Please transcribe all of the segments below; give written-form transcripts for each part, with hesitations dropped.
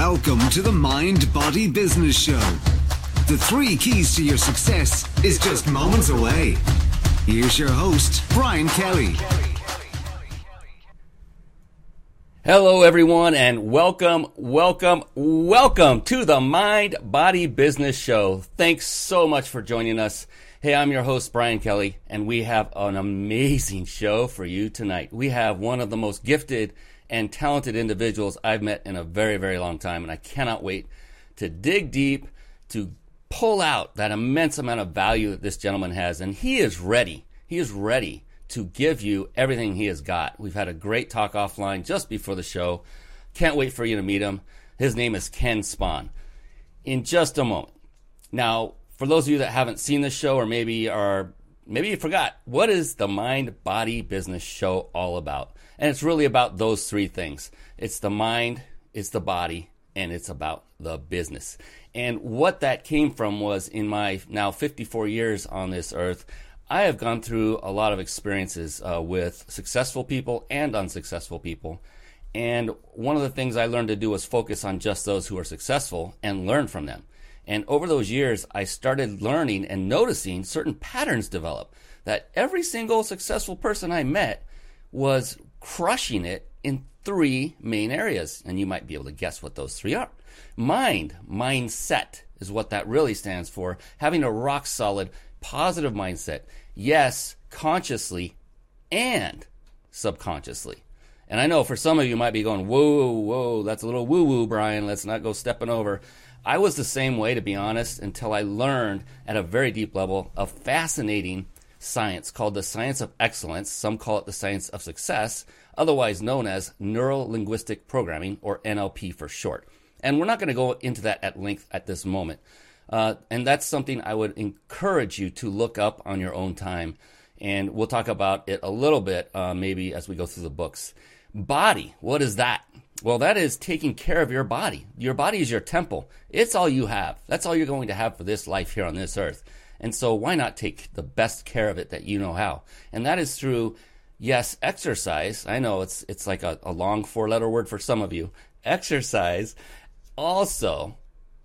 Welcome to the Mind Body Business Show. The 3 keys to your success is just moments away. Here's your host, Brian Kelly. Hello, everyone, and welcome to the Mind Body Business Show. Thanks so much for joining us. Hey, I'm your host, Brian Kelly, and we have an amazing show for you tonight. We have one of the most gifted and talented individuals I've met in a very, very long time, and I cannot wait to dig deep, to pull out that immense amount of value that this gentleman has, and he is ready. He is ready to give you everything he has got. We've had a great talk offline just before the show. Can't wait for you to meet him. His name is Ken Spahn. In just a moment. Now, for those of you that haven't seen the show, or maybe you forgot, what is the Mind Body Business Show all about? And it's really about those 3 things. It's the mind, it's the body, and it's about the business. And what that came from was, in my now 54 years on this earth, I have gone through a lot of experiences with successful people and unsuccessful people. And one of the things I learned to do was focus on just those who are successful and learn from them. And over those years, I started learning and noticing certain patterns develop, that every single successful person I met was crushing it in 3 main areas. And you might be able to guess what those 3 are. Mindset is what that really stands for. Having a rock solid, positive mindset. Yes, consciously and subconsciously. And I know for some of you might be going, whoa, that's a little woo-woo, Brian. Let's not go stepping over. I was the same way, to be honest, until I learned at a very deep level a fascinating science called the science of excellence. Some call it the science of success, otherwise known as neuro-linguistic programming, or NLP for short. And we're not going to go into that at length at this moment. And that's something I would encourage you to look up on your own time. And we'll talk about it a little bit maybe as we go through the books. Body, what is that? Well, that is taking care of your body. Your body is your temple. It's all you have. That's all you're going to have for this life here on this earth. And so why not take the best care of it that you know how? And that is through, yes, exercise. I know it's like a long 4-letter word for some of you. Exercise. Also,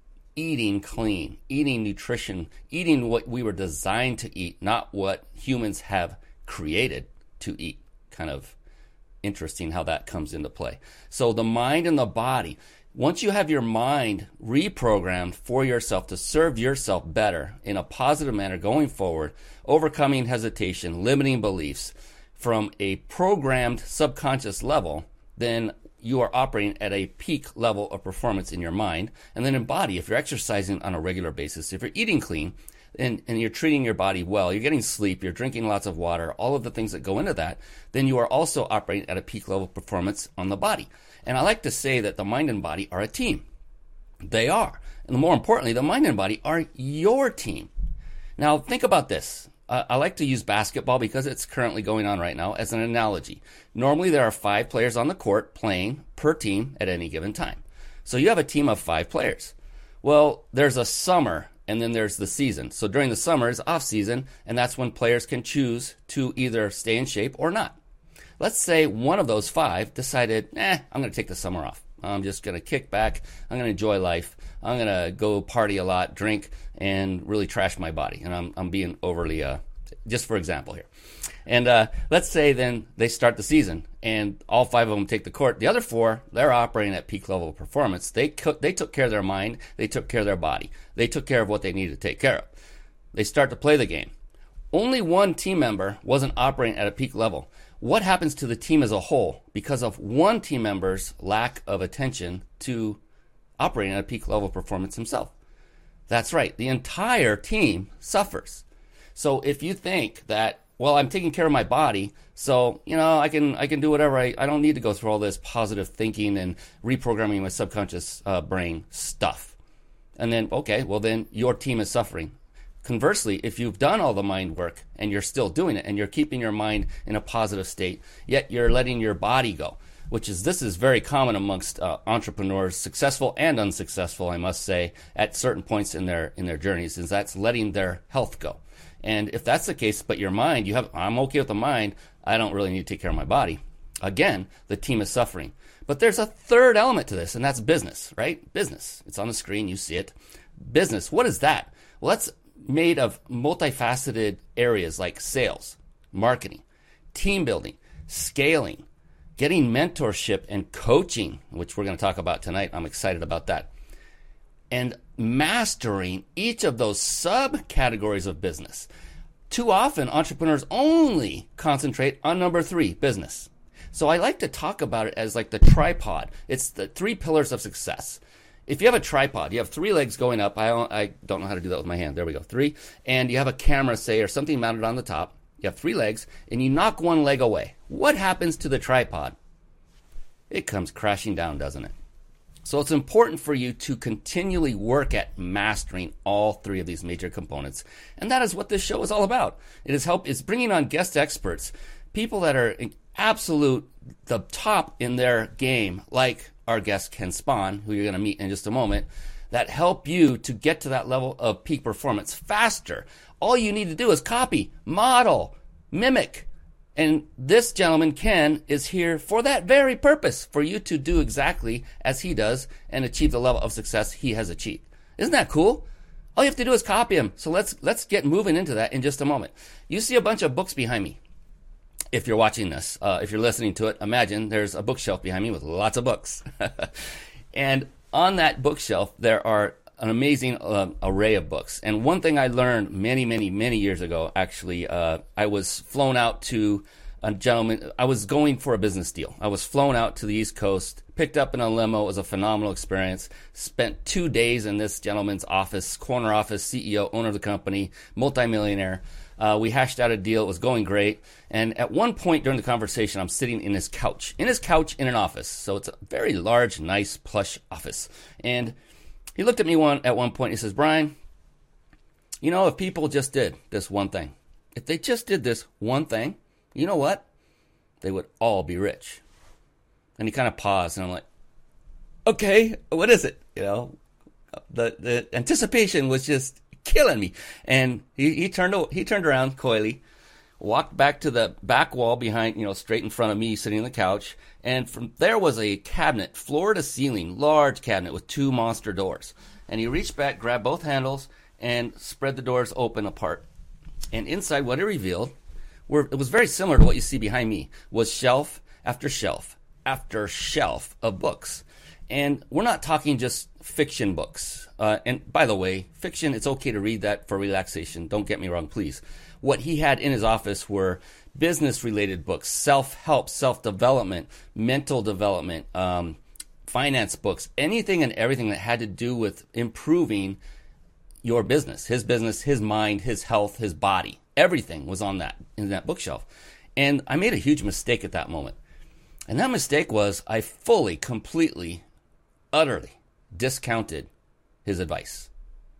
eating clean, eating nutrition, eating what we were designed to eat, not what humans have created to eat. Kind of interesting how that comes into play. So the mind and the body. Once you have your mind reprogrammed for yourself to serve yourself better in a positive manner going forward, overcoming hesitation, limiting beliefs from a programmed subconscious level, then you are operating at a peak level of performance in your mind. And then in body, if you're exercising on a regular basis, if you're eating clean and you're treating your body well, you're getting sleep, you're drinking lots of water, all of the things that go into that, then you are also operating at a peak level of performance on the body. And I like to say that the mind and body are a team. They are. And more importantly, the mind and body are your team. Now, think about this. I like to use basketball because it's currently going on right now as an analogy. Normally, there are 5 players on the court playing per team at any given time. So you have a team of 5 players. Well, there's a summer and then there's the season. So during the summer is off season, and that's when players can choose to either stay in shape or not. Let's say one of those 5 decided, I'm going to take the summer off. I'm just going to kick back. I'm going to enjoy life. I'm going to go party a lot, drink, and really trash my body. And I'm being overly, just for example here. And let's say then they start the season, and all 5 of them take the court. The other 4, they're operating at peak level of performance. They took care of their mind. They took care of their body. They took care of what they needed to take care of. They start to play the game. Only one team member wasn't operating at a peak level. What happens to the team as a whole because of one team member's lack of attention to operating at a peak level of performance himself? That's right. The entire team suffers. So if you think that, well, I'm taking care of my body, so, I can do whatever. I don't need to go through all this positive thinking and reprogramming my subconscious brain stuff. And then, okay, well, then your team is suffering. Conversely, if you've done all the mind work and you're still doing it and you're keeping your mind in a positive state, yet you're letting your body go, this is very common amongst entrepreneurs, successful and unsuccessful, I must say, at certain points in their journeys, is that's letting their health go. And if that's the case, but your mind, I'm okay with the mind, I don't really need to take care of my body. Again, the team is suffering. But there's a third element to this, and that's business, right? Business. It's on the screen. You see it. Business. What is that? Well, that's made of multifaceted areas like sales, marketing, team building, scaling, getting mentorship and coaching, which we're going to talk about tonight. I'm excited about that. And mastering each of those subcategories of business. Too often, entrepreneurs only concentrate on number 3, business. So I like to talk about it as like the tripod. It's the 3 pillars of success. If you have a tripod, you have 3 legs going up. I don't know how to do that with my hand. There we go, 3. And you have a camera, say, or something mounted on the top. You have 3 legs, and you knock one leg away. What happens to the tripod? It comes crashing down, doesn't it? So it's important for you to continually work at mastering all 3 of these major components. And that is what this show is all about. It's bringing on guest experts, people that are the top in their game, like our guest Ken Spahn, who you're going to meet in just a moment, that help you to get to that level of peak performance faster. All you need to do is copy, model, mimic. And this gentleman, Ken, is here for that very purpose, for you to do exactly as he does and achieve the level of success he has achieved. Isn't that cool? All you have to do is copy him. So let's get moving into that in just a moment. You see a bunch of books behind me. If you're watching this, if you're listening to it, imagine there's a bookshelf behind me with lots of books. And on that bookshelf, there are an amazing array of books. And one thing I learned many, many, many years ago, actually, I was flown out to a gentleman. I was going for a business deal. I was flown out to the East Coast, picked up in a limo. It was a phenomenal experience. Spent 2 days in this gentleman's office, corner office, CEO, owner of the company, multimillionaire. We hashed out a deal. It was going great. And at one point during the conversation, I'm sitting in his couch in an office. So it's a very large, nice, plush office. And he looked at me at one point. He says, Brian, you know, if people just did this one thing, if they just did this one thing, you know what? They would all be rich. And he kind of paused, and I'm like, okay, what is it? You know, the anticipation was just killing me. And he turned around coyly, walked back to the back wall behind, straight in front of me, sitting on the couch. And from there was a cabinet, floor to ceiling, large cabinet with 2 monster doors. And he reached back, grabbed both handles, and spread the doors open apart. And inside, what it revealed, it was very similar to what you see behind me, was shelf after shelf after shelf of books. And we're not talking just fiction books. And by the way, fiction, it's okay to read that for relaxation. Don't get me wrong, please. What he had in his office were business-related books, self-help, self-development, mental development, finance books, anything and everything that had to do with improving your business, his mind, his health, his body. Everything was in that bookshelf. And I made a huge mistake at that moment. And that mistake was I fully, completely, utterly discounted his advice.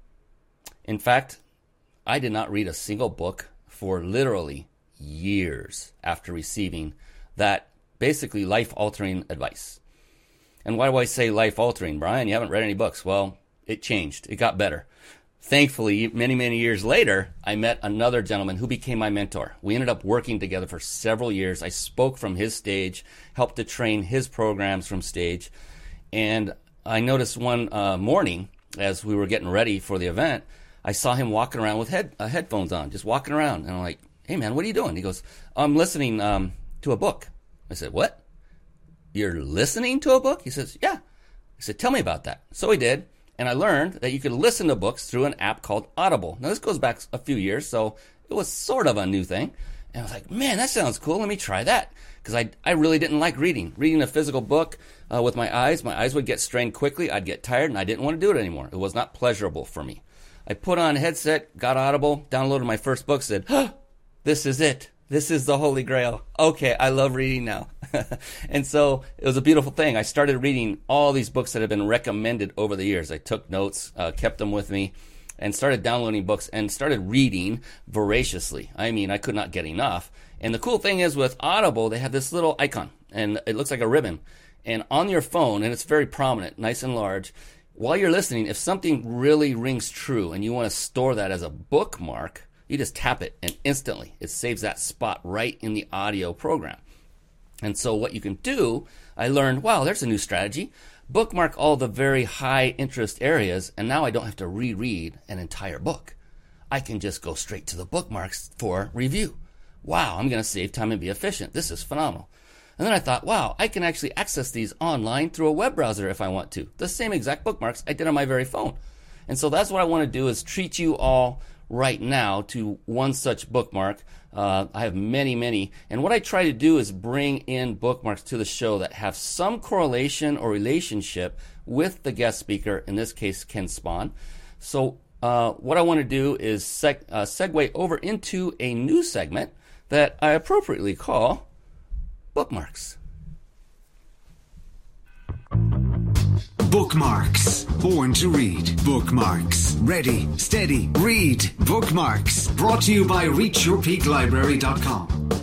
In fact, I did not read a single book for literally years after receiving that basically life-altering advice. And why do I say life-altering? Brian, you haven't read any books. Well, it changed. It got better. Thankfully, many, many years later, I met another gentleman who became my mentor. We ended up working together for several years. I spoke from his stage, helped to train his programs from stage. And I noticed one morning, as we were getting ready for the event, I saw him walking around with headphones on, just walking around. And I'm like, hey, man, what are you doing? He goes, I'm listening to a book. I said, what? You're listening to a book? He says, yeah. I said, tell me about that. So he did. And I learned that you could listen to books through an app called Audible. Now, this goes back a few years, so it was sort of a new thing. And I was like, man, that sounds cool. Let me try that. Because I really didn't like reading. Reading a physical book with my eyes would get strained quickly. I'd get tired, and I didn't want to do it anymore. It was not pleasurable for me. I put on a headset, got Audible, downloaded my first book, said, this is it. This is the Holy Grail. Okay, I love reading now. And so it was a beautiful thing. I started reading all these books that have been recommended over the years. I took notes, kept them with me, and started downloading books and started reading voraciously. I mean, I could not get enough. And the cool thing is with Audible, they have this little icon, and it looks like a ribbon. And on your phone, and it's very prominent, nice and large, while you're listening, if something really rings true and you want to store that as a bookmark, you just tap it, and instantly it saves that spot right in the audio program. And so what you can do, I learned, wow, there's a new strategy. Bookmark all the very high interest areas, and now I don't have to reread an entire book. I can just go straight to the bookmarks for review. Wow, I'm going to save time and be efficient. This is phenomenal. And then I thought, wow, I can actually access these online through a web browser if I want to. The same exact bookmarks I did on my very phone. And so that's what I want to do, is treat you all right now to one such bookmark. I have many. And what I try to do is bring in bookmarks to the show that have some correlation or relationship with the guest speaker, in this case, Ken Spahn. So what I want to do is segue over into a new segment that I appropriately call Bookmarks. Bookmarks. Born to read. Bookmarks. Ready, steady, read. Bookmarks. Brought to you by ReachYourPeakLibrary.com.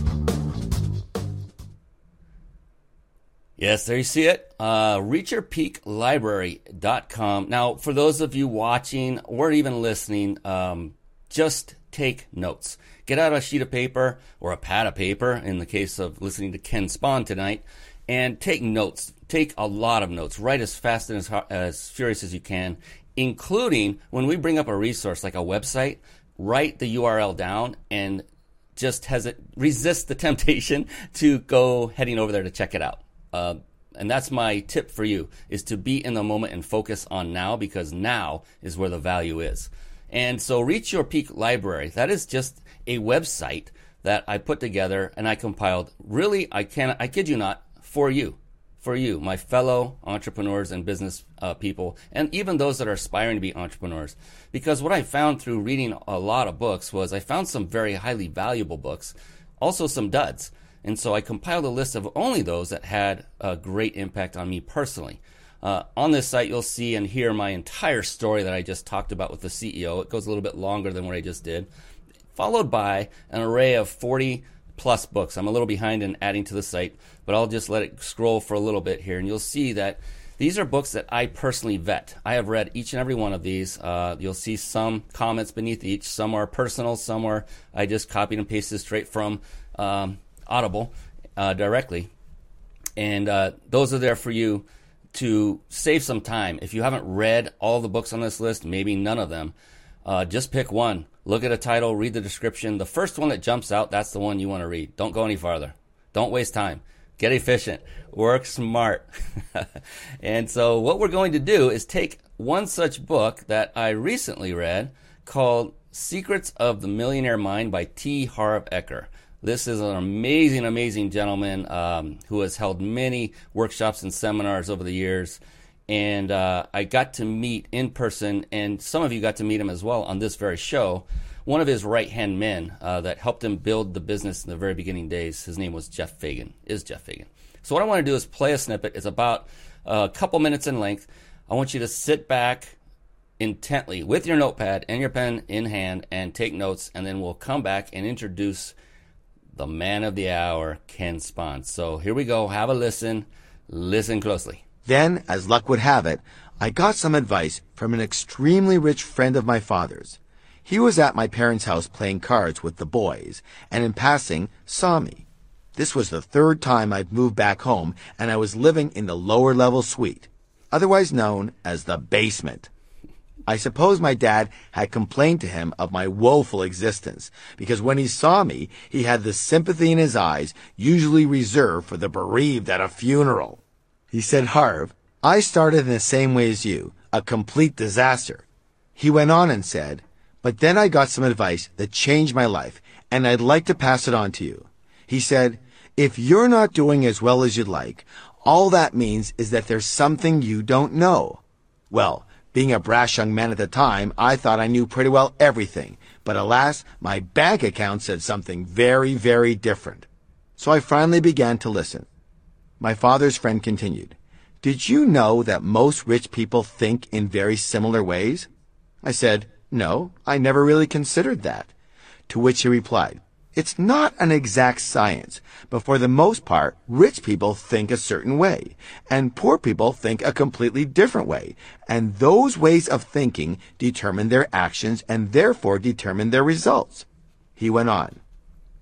Yes, there you see it. ReachYourPeakLibrary.com. Now, for those of you watching or even listening, just take notes. Get out a sheet of paper or a pad of paper, in the case of listening to Ken Spahn tonight, and take notes. Take a lot of notes. Write as fast and as furious as you can, including when we bring up a resource like a website, write the URL down and just resist the temptation to go heading over there to check it out. And that's my tip for you, is to be in the moment and focus on now, because now is where the value is. And so Reach Your Peak Library, that is just a website that I put together and I compiled. Really, I kid you not, for you, my fellow entrepreneurs and business people, and even those that are aspiring to be entrepreneurs. Because what I found through reading a lot of books was I found some very highly valuable books, also some duds. And so I compiled a list of only those that had a great impact on me personally. On this site, you'll see and hear my entire story that I just talked about with the CEO. It goes a little bit longer than what I just did, followed by an array of 40 plus books. I'm a little behind in adding to the site, but I'll just let it scroll for a little bit here, and you'll see that these are books that I personally vet. I have read each and every one of these. You'll see some comments beneath each. Some are personal, some are I just copied and pasted straight from Audible directly. And those are there for you to save some time. If you haven't read all the books on this list, maybe none of them, just pick one. Look at a title, read the description. The first one that jumps out, that's the one you want to read. Don't go any farther. Don't waste time. Get efficient. Work smart. And so what we're going to do is take one such book that I recently read called Secrets of the Millionaire Mind by T. Harv Eker. This is an amazing gentleman who has held many workshops and seminars over the years. And I got to meet in person, and some of you got to meet him as well on this very show, one of his right-hand men that helped him build the business in the very beginning days. His name was Jeff Fagan, So what I want to do is play a snippet. It's about a couple minutes in length. I want you to sit back intently with your notepad and your pen in hand and take notes, and then we'll come back and introduce the man of the hour, Ken Spahn. So here we go. Have a listen. Listen closely. Then, as luck would have it, I got some advice from an extremely rich friend of my father's. He was at my parents' house playing cards with the boys, and in passing, saw me. This was the third time I'd moved back home, and I was living in the lower level suite, otherwise known as the basement. I suppose my dad had complained to him of my woeful existence, because when he saw me, he had the sympathy in his eyes usually reserved for the bereaved at a funeral. He said, "Harv, I started in the same way as you, a complete disaster." He went on and said, "But then I got some advice that changed my life, and I'd like to pass it on to you." He said, "If you're not doing as well as you'd like, all that means is that there's something you don't know." Well, being a brash young man at the time, I thought I knew pretty well everything, but alas, my bank account said something very, very different. So I finally began to listen. My father's friend continued, "Did you know that most rich people think in very similar ways?" I said, "No, I never really considered that." To which he replied, "It's not an exact science, but for the most part, rich people think a certain way, and poor people think a completely different way, and those ways of thinking determine their actions and therefore determine their results." He went on,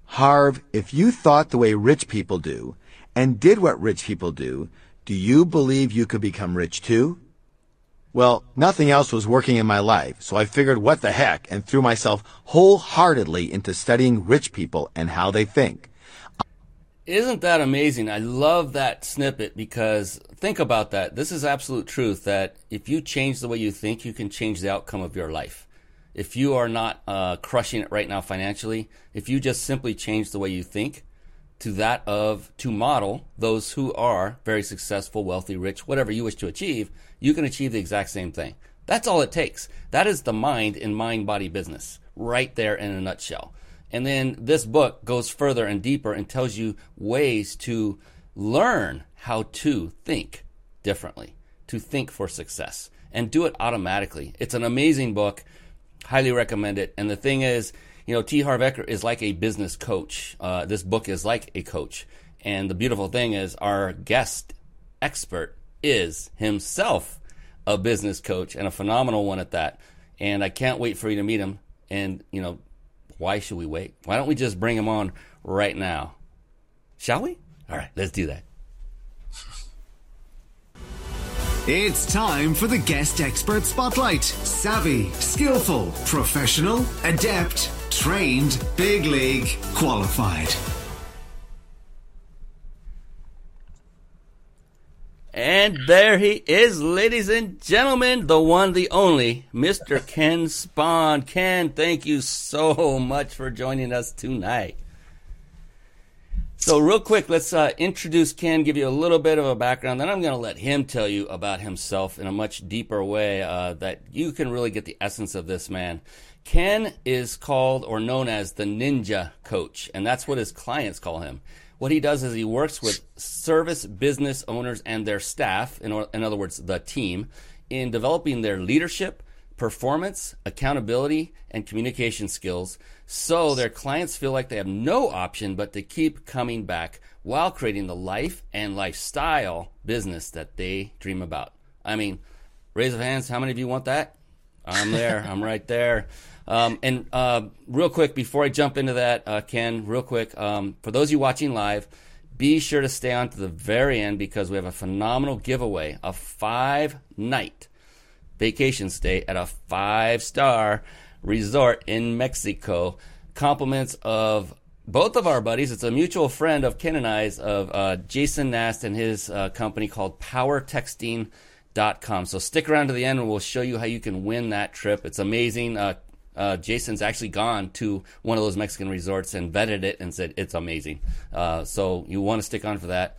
Harv, if you thought the way rich people do and did what rich people do you believe you could become rich too? Well, nothing else was working in my life, so I figured what the heck and threw myself wholeheartedly into studying rich people and how they think. Isn't that amazing? I love that snippet because think about that. This is absolute truth that if you change the way you think, you can change the outcome of your life. If you are not crushing it right now financially, if you just simply change the way you think to model those who are very successful, wealthy, rich, whatever you wish to achieve, you can achieve the exact same thing. That's all it takes. That is the mind in mind-body business right there in a nutshell. And then this book goes further and deeper and tells you ways to learn how to think differently, to think for success, and do it automatically. It's an amazing book. Highly recommend it. And the thing is, T. Harv Eker is like a business coach. This book is like a coach. And the beautiful thing is our guest expert is himself a business coach and a phenomenal one at that. And I can't wait for you to meet him. And, why should we wait? Why don't we just bring him on right now? Shall we? All right, let's do that. It's time for the Guest Expert Spotlight. Savvy, skillful, professional, adept, trained, big league, qualified. And there he is, ladies and gentlemen, the one, the only, Mr. Ken Spahn. Ken, thank you so much for joining us tonight. So real quick, let's introduce Ken, give you a little bit of a background, then I'm going to let him tell you about himself in a much deeper way that you can really get the essence of this man. Ken is called or known as the Ninja Coach, and that's what his clients call him. What he does is he works with service business owners and their staff, in other words, the team, in developing their leadership, performance, accountability, and communication skills so their clients feel like they have no option but to keep coming back while creating the life and lifestyle business that they dream about. I mean, raise of hands, how many of you want that? I'm there. I'm right there. Real quick, before I jump into that, Ken, real quick, for those of you watching live, be sure to stay on to the very end because we have a phenomenal giveaway, a 5-night vacation stay at a 5-star resort in Mexico. Compliments of both of our buddies. It's a mutual friend of Ken and I's, of Jason Nast and his company called PowerTexting.com. So stick around to the end and we'll show you how you can win that trip. It's amazing. Jason's actually gone to one of those Mexican resorts and vetted it and said it's amazing. So you want to stick on for that.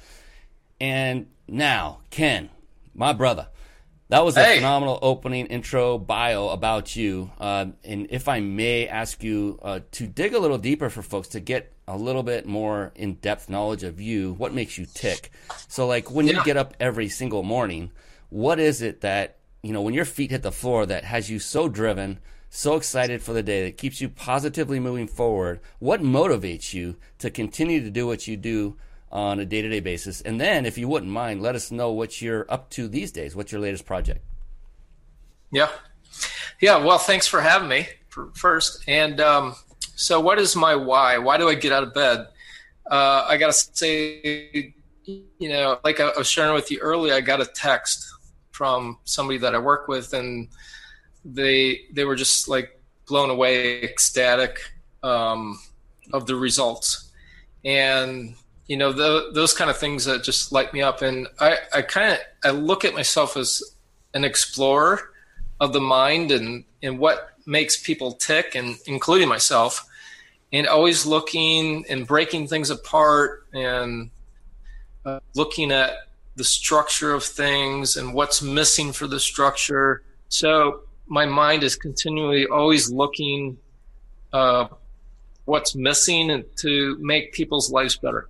And now, Ken, my brother, that was a phenomenal opening intro bio about you. And if I may ask you to dig a little deeper for folks to get a little bit more in-depth knowledge of you, what makes you tick? So like when you get up every single morning, what is it that, when your feet hit the floor that has you so driven, so excited for the day, that keeps you positively moving forward? What motivates you to continue to do what you do on a day-to-day basis? And then, if you wouldn't mind, let us know what you're up to these days. What's your latest project? Yeah. Well, thanks for having me first. And so what is my why? Why do I get out of bed? I got to say, like I was sharing with you earlier, I got a text from somebody that I work with, and they were just like blown away, ecstatic of the results. And those kind of things that just light me up. And I look at myself as an explorer of the mind and what makes people tick, and including myself, and always looking and breaking things apart and looking at the structure of things and what's missing for the structure. So my mind is continually always looking what's missing and to make people's lives better.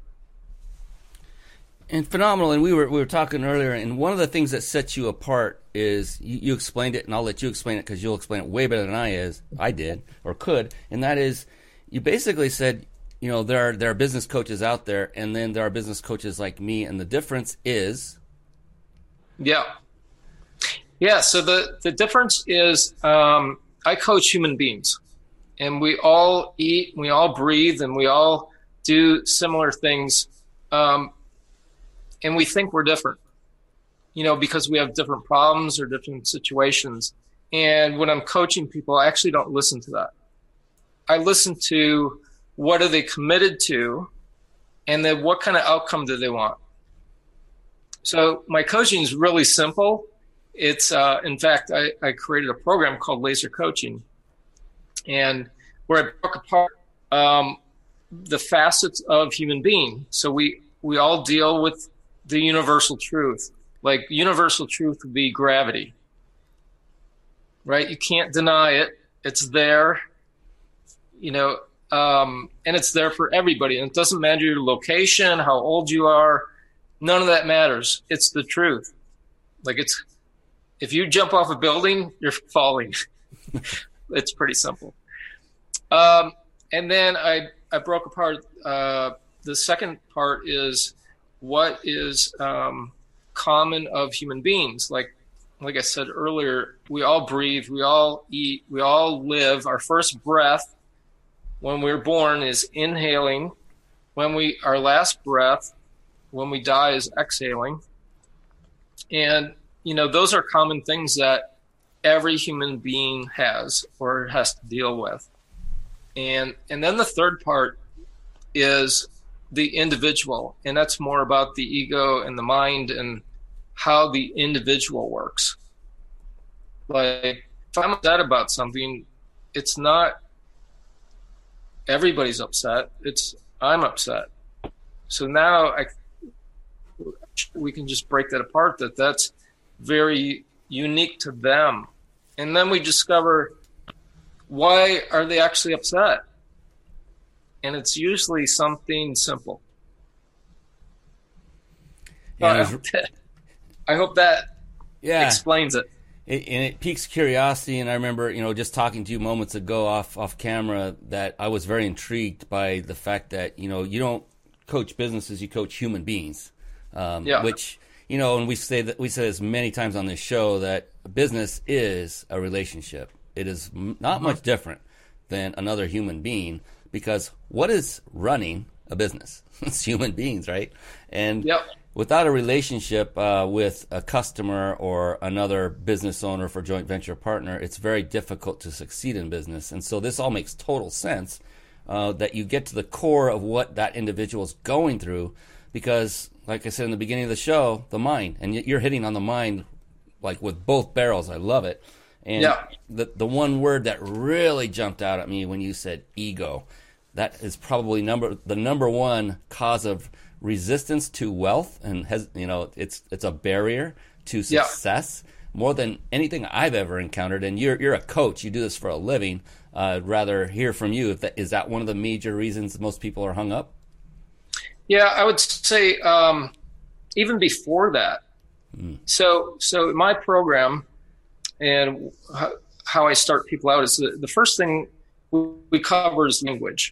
And phenomenal. And we were talking earlier, and one of the things that sets you apart is you explained it, and I'll let you explain it because you'll explain it way better than I did or could. And that is, you basically said, there are business coaches out there, and then there are business coaches like me, and the difference is. Yeah. So the difference is I coach human beings, and we all eat, we all breathe, and we all do similar things. And we think we're different, because we have different problems or different situations. And when I'm coaching people, I actually don't listen to that. I listen to what are they committed to, and then what kind of outcome do they want. So my coaching is really simple. It's, in fact, I created a program called Laser Coaching, and where I broke apart the facets of human being. So we all deal with the universal truth. Like universal truth would be gravity, right? You can't deny it. It's there, and it's there for everybody. And it doesn't matter your location, how old you are. None of that matters. It's the truth. Like if you jump off a building, you're falling. It's pretty simple. And then I broke apart. The second part is what is common of human beings. Like I said earlier, we all breathe, we all eat, we all live. Our first breath when we're born is inhaling. Our last breath when we die is exhaling. And, those are common things that every human being has or has to deal with. And then the third part is the individual, and that's more about the ego and the mind and how the individual works. Like if I'm upset about something, it's not everybody's upset, it's I'm upset. So now we can just break that apart, that's very unique to them. And then we discover, why are they actually upset? And it's usually something simple. Yeah, I hope that explains it. And it piques curiosity. And I remember, just talking to you moments ago off camera, that I was very intrigued by the fact that, you don't coach businesses, you coach human beings. Which, and we say this many times on this show, that a business is a relationship. It is not much different than another human being, because what is running a business? It's human beings, right? And without a relationship with a customer or another business owner for joint venture partner, it's very difficult to succeed in business. And so this all makes total sense, that you get to the core of what that individual is going through, because, like I said in the beginning of the show, the mind, and you're hitting on the mind like with both barrels. I love it. And the one word that really jumped out at me when you said ego, that is probably the number one cause of resistance to wealth, and it's a barrier to success more than anything I've ever encountered. And you're a coach, you do this for a living. I'd rather hear from you. Is that one of the major reasons most people are hung up? Yeah, I would say even before that. So in my program, and how I start people out is the first thing we cover is language.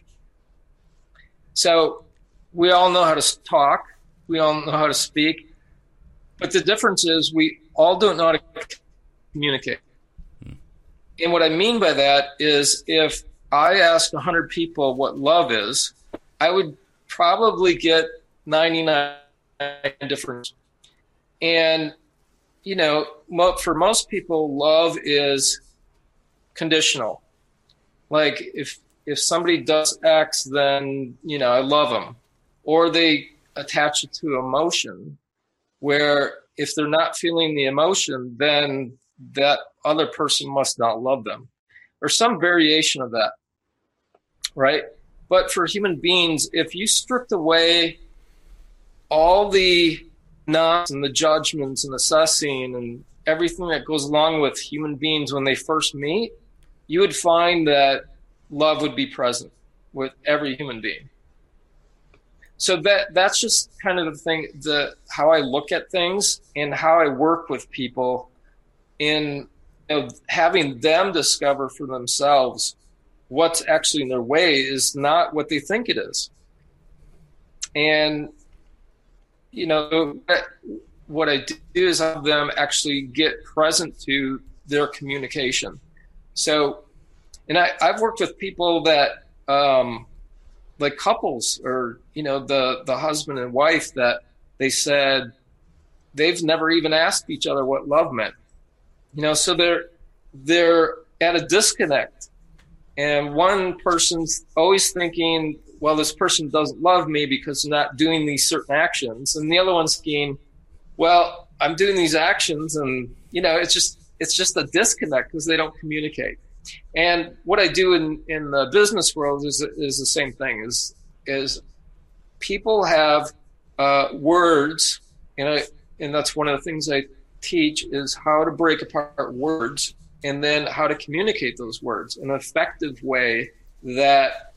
So we all know how to talk, we all know how to speak, but the difference is we all don't know how to communicate. And what I mean by that is, if I asked 100 people what love is, I would probably get 99 different. And, for most people, love is conditional. Like if somebody does X, then, I love them. Or they attach it to emotion, where if they're not feeling the emotion, then that other person must not love them, or some variation of that, right? But for human beings, if you stripped away all the nonsense and the judgments and assessing and everything that goes along with human beings when they first meet, you would find that love would be present with every human being. So that's just kind of the thing, how I look at things and how I work with people in having them discover for themselves what's actually in their way is not what they think it is. And, what I do is have them actually get present to their communication. So And I've worked with people that, like couples, or, the husband and wife, that they said they've never even asked each other what love meant. So they're at a disconnect. And one person's always thinking, well, this person doesn't love me because they're not doing these certain actions. And the other one's thinking, well, I'm doing these actions, and, it's just a disconnect because they don't communicate. And what I do in the business world is the same thing, is people have words, and that's one of the things I teach, is how to break apart words, and then how to communicate those words in an effective way that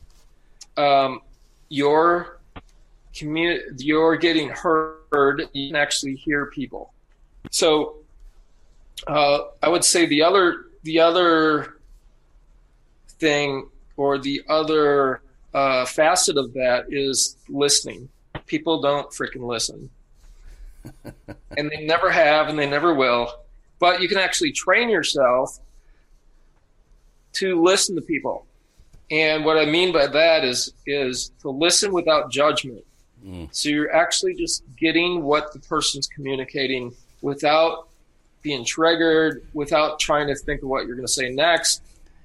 you're getting heard. You can actually hear people. So I would say the other thing, or the other facet of that, is listening. People don't freaking listen. And they never have, and they never will. But you can actually train yourself to listen to people. And what I mean by that is to listen without judgment. So you're actually just getting what the person's communicating without being triggered, without trying to think of what you're going to say next.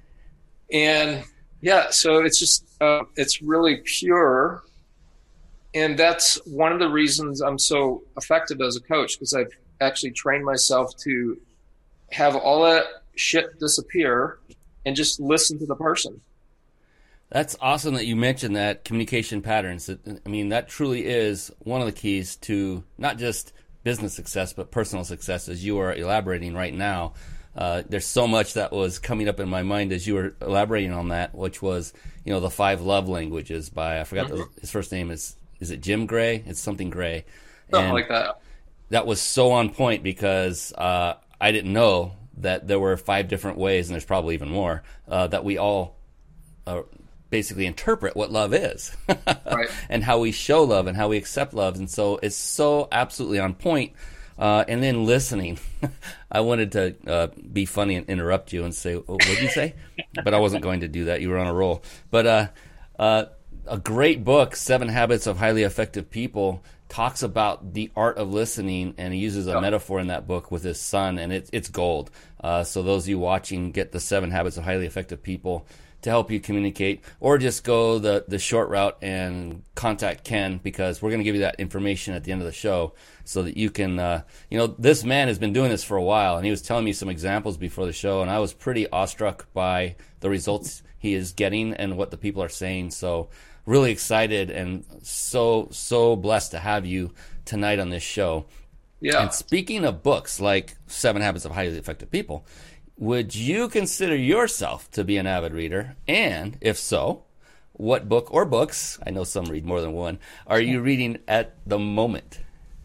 And so it's just, it's really pure. And that's one of the reasons I'm so effective as a coach, because I've actually trained myself to have all that shit disappear and just listen to the person. That's awesome that you mentioned that, communication patterns. I mean, that truly is one of the keys to not just business success, but personal success, as you are elaborating right now. There's so much that was coming up in my mind as you were elaborating on that, which was, the 5 love languages by, I forgot his first name is it Jim Gray? It's something Gray. Something like that. That was so on point, because I didn't know that there were 5 different ways, and there's probably even more, that we all basically interpret what love is. Right. And how we show love and how we accept love. And so it's so absolutely on point. And then listening. I wanted to be funny and interrupt you and say, what did you say? But I wasn't going to do that. You were on a roll. But a great book, 7 Habits of Highly Effective People, talks about the art of listening, and he uses a metaphor in that book with his son, and it's gold. So those of you watching, get the 7 Habits of Highly Effective People to help you communicate, or just go the short route and contact Ken, because we're going to give you that information at the end of the show so that you can, this man has been doing this for a while, and he was telling me some examples before the show, and I was pretty awestruck by the results he is getting and what the people are saying. So really excited and so blessed to have you tonight on this show. Yeah. And speaking of books like 7 Habits of Highly Effective People, would you consider yourself to be an avid reader? And if so, what book or books, I know some read more than one, are you reading at the moment?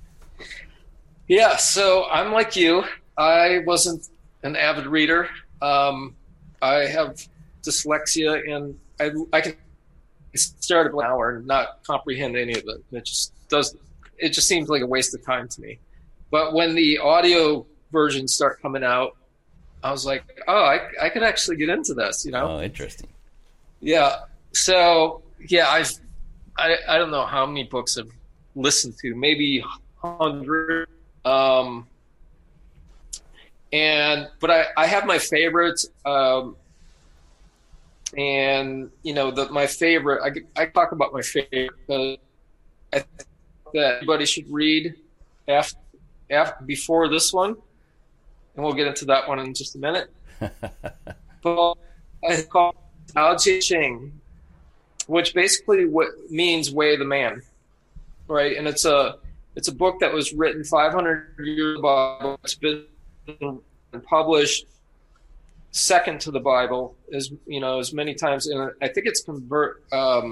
Yeah, so I'm like you. I wasn't an avid reader. I have dyslexia, and I can start at an hour and not comprehend any of it. It just seems like a waste of time to me. But when the audio versions start coming out, I was like, oh, I could actually get into this, Oh, interesting. Yeah. So, yeah, I don't know how many books I've listened to, maybe 100. But I have my favorites. And, my favorite, I talk about my favorite because I think that everybody should read before this one. And we'll get into that one in just a minute. But it's called Tao Te Ching, which basically means way of the man, right? And it's a book that was written 500 years ago. It's been published second to the Bible, as many times. And I think it's converted,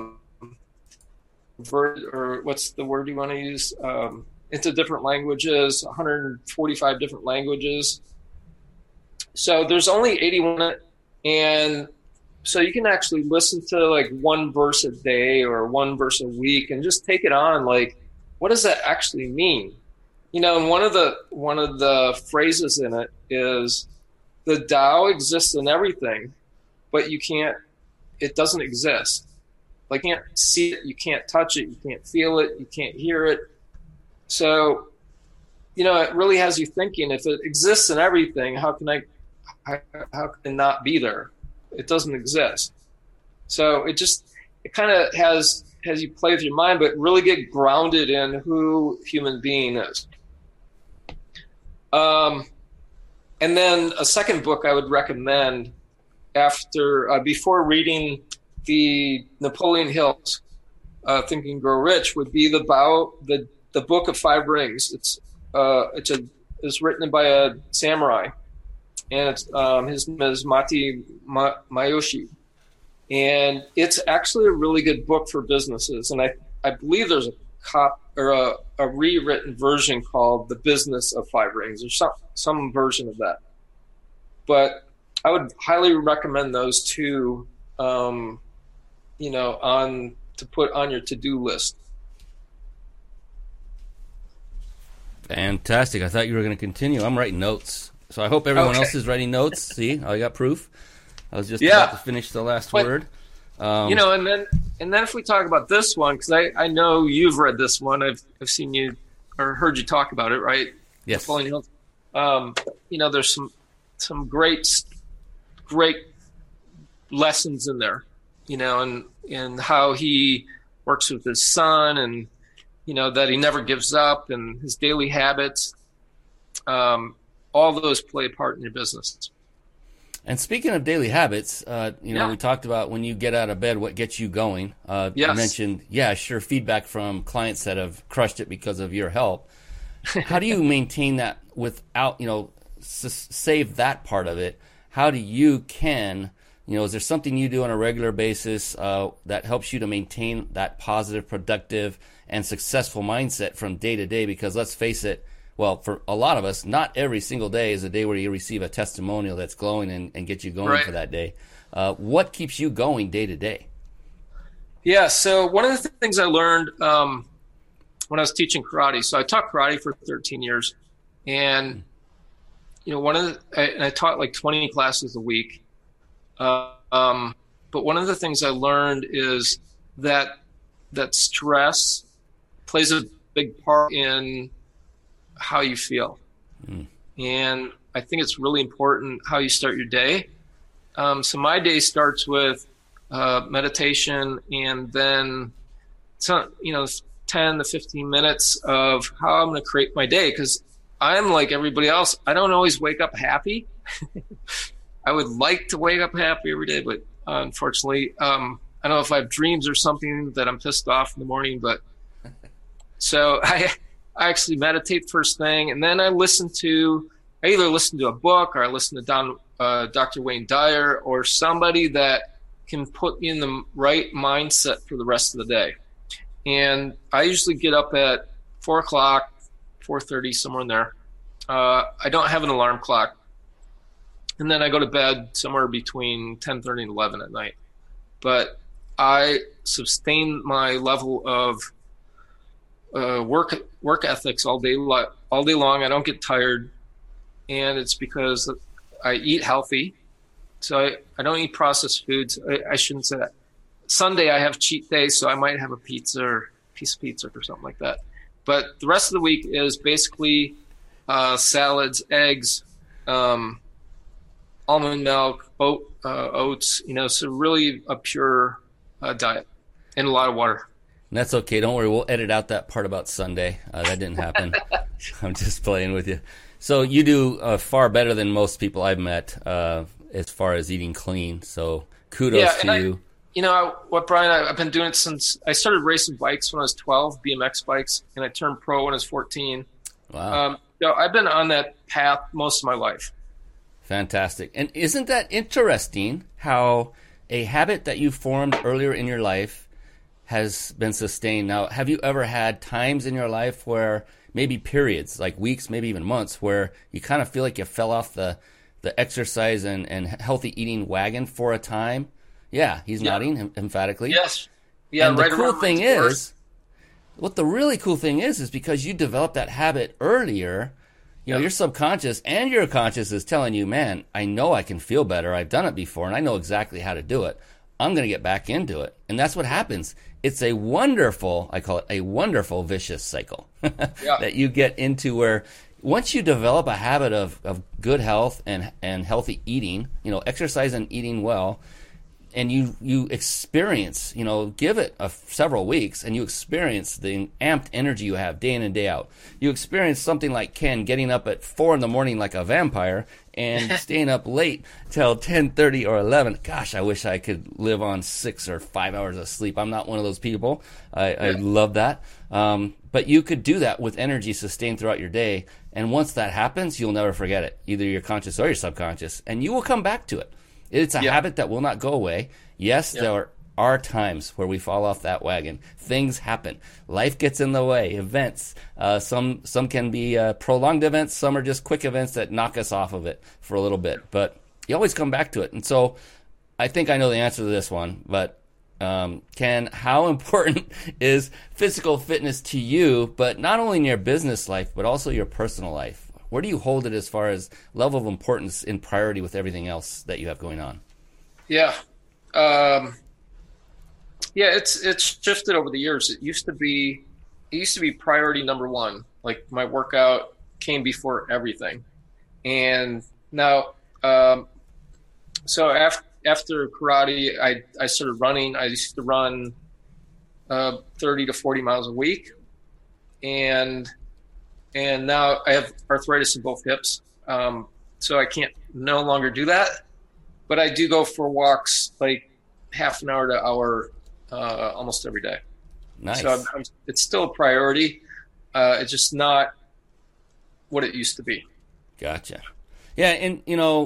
or what's the word you want to use? Into different languages, 145 different languages. So there's only 81, and so you can actually listen to like one verse a day or one verse a week and just take it on. Like, what does that actually mean? And one of the phrases in it is, the Tao exists in everything, but you can't. It doesn't exist. Like, you can't see it, you can't touch it, you can't feel it, you can't hear it. So, it really has you thinking. If it exists in everything, how can it not be there? It doesn't exist. So it kind of has you play with your mind, but really get grounded in who human being is. And then a second book I would recommend before reading the Napoleon Hill's Think and Grow Rich would be the Book of Five Rings. It's written by a samurai, and his name is Mati Mayoshi, and it's actually a really good book for businesses. And I believe there's a rewritten version called The Business of Five Rings, or some version of that. But I would highly recommend those two, to put on your to-do list. Fantastic. I thought you were going to continue. I'm writing notes. So I hope everyone else is writing notes. See, I got proof. I was just about to finish the last word. And then if we talk about this one, because I know you've read this one. I've seen you or heard you talk about it, right? Yes. There's some great lessons in there, and how he works with his son, and that he never gives up, and his daily habits. All those play a part in your business. And speaking of daily habits, we talked about when you get out of bed, what gets you going. Yes. You mentioned, feedback from clients that have crushed it because of your help. How do you maintain that without, save that part of it? How do you is there something you do on a regular basis that helps you to maintain that positive, productive, and successful mindset from day to day? Because let's face it, well, for a lot of us, not every single day is a day where you receive a testimonial that's glowing and gets you going for that day. What keeps you going day to day? Yeah, so one of the things I learned when I was teaching karate, so I taught karate for 13 years, and I taught like 20 classes a week. But one of the things I learned is that stress plays a big part in how you feel. And I think it's really important how you start your day. So my day starts with meditation, and then 10 to 15 minutes of how I'm going to create my day, because I'm like everybody else. I don't always wake up happy. I would like to wake up happy every day, but unfortunately, I don't know if I have dreams or something that I'm pissed off in the morning. But so I actually meditate first thing, and then I either listen to a book, or I listen to Dr. Wayne Dyer, or somebody that can put me in the right mindset for the rest of the day. And I usually get up at 4 o'clock, 4:30, somewhere in there. I don't have an alarm clock. And then I go to bed somewhere between 10:30 and 11 at night. But I sustain my level of work ethics all day long. I don't get tired, and it's because I eat healthy. So I don't eat processed foods. I shouldn't say that. Sunday I have cheat day, so I might have a piece of pizza or something like that. But the rest of the week is basically salads, eggs, almond milk, oats. So really a pure diet and a lot of water. And that's okay. Don't worry. We'll edit out that part about Sunday. That didn't happen. I'm just playing with you. So you do far better than most people I've met as far as eating clean. So kudos to you. Brian, I've been doing it since I started racing bikes when I was 12, BMX bikes, and I turned pro when I was 14. Wow. I've been on that path most of my life. Fantastic. And isn't that interesting how a habit that you formed earlier in your life has been sustained? Now, have you ever had times in your life where maybe periods, like weeks, maybe even months, where you kind of feel like you fell off the exercise and healthy eating wagon for a time? Yeah, he's nodding emphatically. Yes. Yeah, and the cool thing is, what the really cool thing is because you developed that habit earlier, your subconscious and your conscious is telling you, man, I know I can feel better. I've done it before, and I know exactly how to do it. I'm going to get back into it. And that's what happens. It's a wonderful, I call it a wonderful vicious cycle that you get into, where once you develop a habit of good health and healthy eating, exercise and eating well, and you experience, give it several weeks, and you experience the amped energy you have day in and day out. You experience something like Ken getting up at 4 a.m. like a vampire and staying up late till 10:30 or 11. Gosh, I wish I could live on 6 or 5 hours of sleep. I'm not one of those people. I love that. But you could do that with energy sustained throughout your day. And once that happens, you'll never forget it, either your conscious or your subconscious, and you will come back to it. It's a habit that will not go away. Yes, there are times where we fall off that wagon. Things happen. Life gets in the way. Events. Some can be prolonged events. Some are just quick events that knock us off of it for a little bit. But you always come back to it. And so I think I know the answer to this one. But Ken, how important is physical fitness to you, but not only in your business life, but also your personal life? Where do you hold it as far as level of importance in priority with everything else that you have going on? Yeah. It's shifted over the years. It used to be priority number one. Like, my workout came before everything. And now, so after karate, I started running. I used to run 30 to 40 miles a week. And now I have arthritis in both hips, so I can't no longer do that. But I do go for walks like half an hour to hour almost every day. Nice. So it's still a priority. It's just not what it used to be. Gotcha. Yeah, and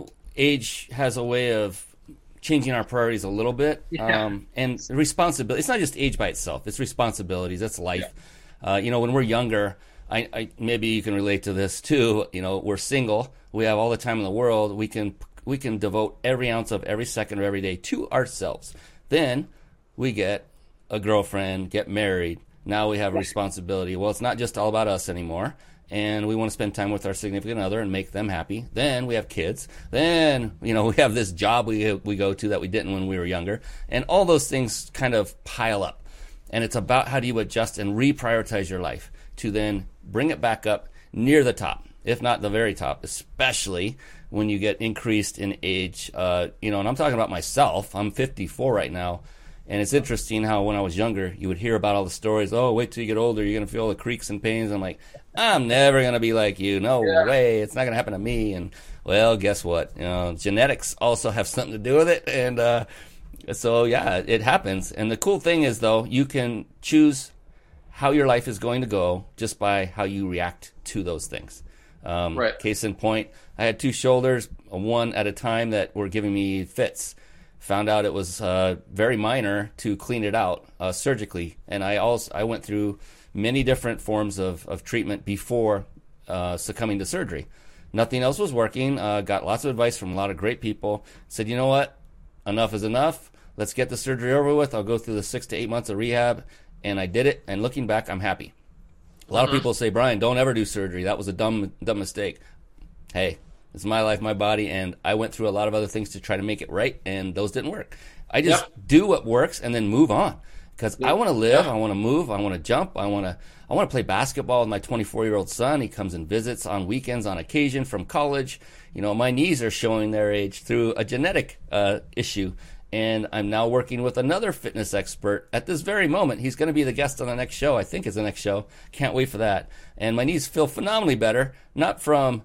age has a way of changing our priorities a little bit. Yeah. And responsibility. It's not just age by itself. It's responsibilities. That's life. Yeah. When we're younger, I maybe you can relate to this too. We're single. We have all the time in the world. We can devote every ounce of every second of every day to ourselves. Then we get a girlfriend, get married. Now we have a responsibility. Well, it's not just all about us anymore. And we want to spend time with our significant other and make them happy. Then we have kids. Then, we have this job we go to that we didn't when we were younger. And all those things kind of pile up. And it's about how do you adjust and reprioritize your life to then bring it back up near the top, if not the very top, especially when you get increased in age. And I'm talking about myself. I'm 54 right now. And it's interesting how when I was younger, you would hear about all the stories. Oh, wait till you get older, you're going to feel the creaks and pains. I'm like, I'm never going to be like you. No way. It's not going to happen to me. And, well, guess what? Genetics also have something to do with it. And so, yeah, it happens. And the cool thing is, though, you can choose how your life is going to go just by how you react to those things. Right. Case in point, I had 2 shoulders, one at a time, that were giving me fits. Found out it was very minor to clean it out surgically. And I went through many different forms of treatment before succumbing to surgery. Nothing else was working. Got lots of advice from a lot of great people. Said, you know what? Enough is enough. Let's get the surgery over with. I'll go through the 6 to 8 months of rehab. And I did it. And looking back, I'm happy. A lot of people say, Brian, don't ever do surgery. That was a dumb mistake. Hey, it's my life, my body, and I went through a lot of other things to try to make it right, and those didn't work. I just do what works and then move on, because I want to live, I want to move, I want to jump, I want to play basketball with my 24-year-old son. He comes and visits on weekends on occasion from college. My knees are showing their age through a genetic issue, and I'm now working with another fitness expert at this very moment. He's going to be the guest on the next show. I think it's the next show. Can't wait for that. And my knees feel phenomenally better, not from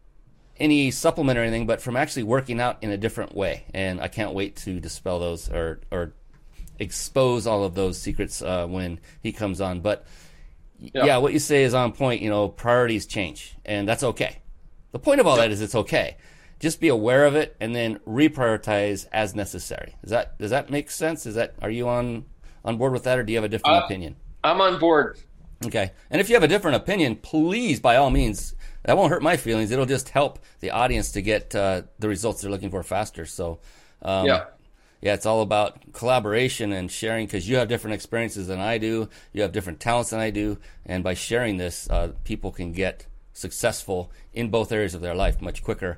any supplement or anything, but from actually working out in a different way. And I can't wait to dispel those or expose all of those secrets when he comes on. But yeah, what you say is on point. Priorities change, and that's okay. The point of all that is it's okay. Just be aware of it and then reprioritize as necessary. Does that make sense? Are you on board with that, or do you have a different opinion? I'm on board. Okay. And if you have a different opinion, please, by all means, that won't hurt my feelings. It'll just help the audience to get the results they're looking for faster. So, it's all about collaboration and sharing, because you have different experiences than I do. You have different talents than I do. And by sharing this, people can get successful in both areas of their life much quicker.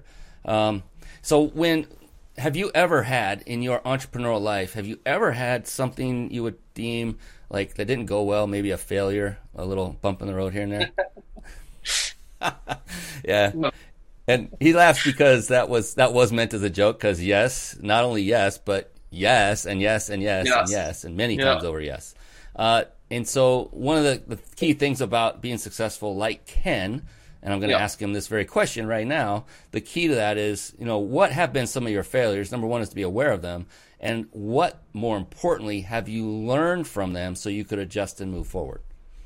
Have you ever had in your entrepreneurial life, have you ever had something you would deem like that didn't go well, maybe a failure, a little bump in the road here and there? Yeah. And he laughs because that was meant as a joke, because yes, not only yes, but yes and yes and yes, and yes, and many times over yes. And so one of the key things about being successful like Ken, and I'm going to ask him this very question right now, the key to that is, what have been some of your failures? Number one is to be aware of them. And what, more importantly, have you learned from them so you could adjust and move forward?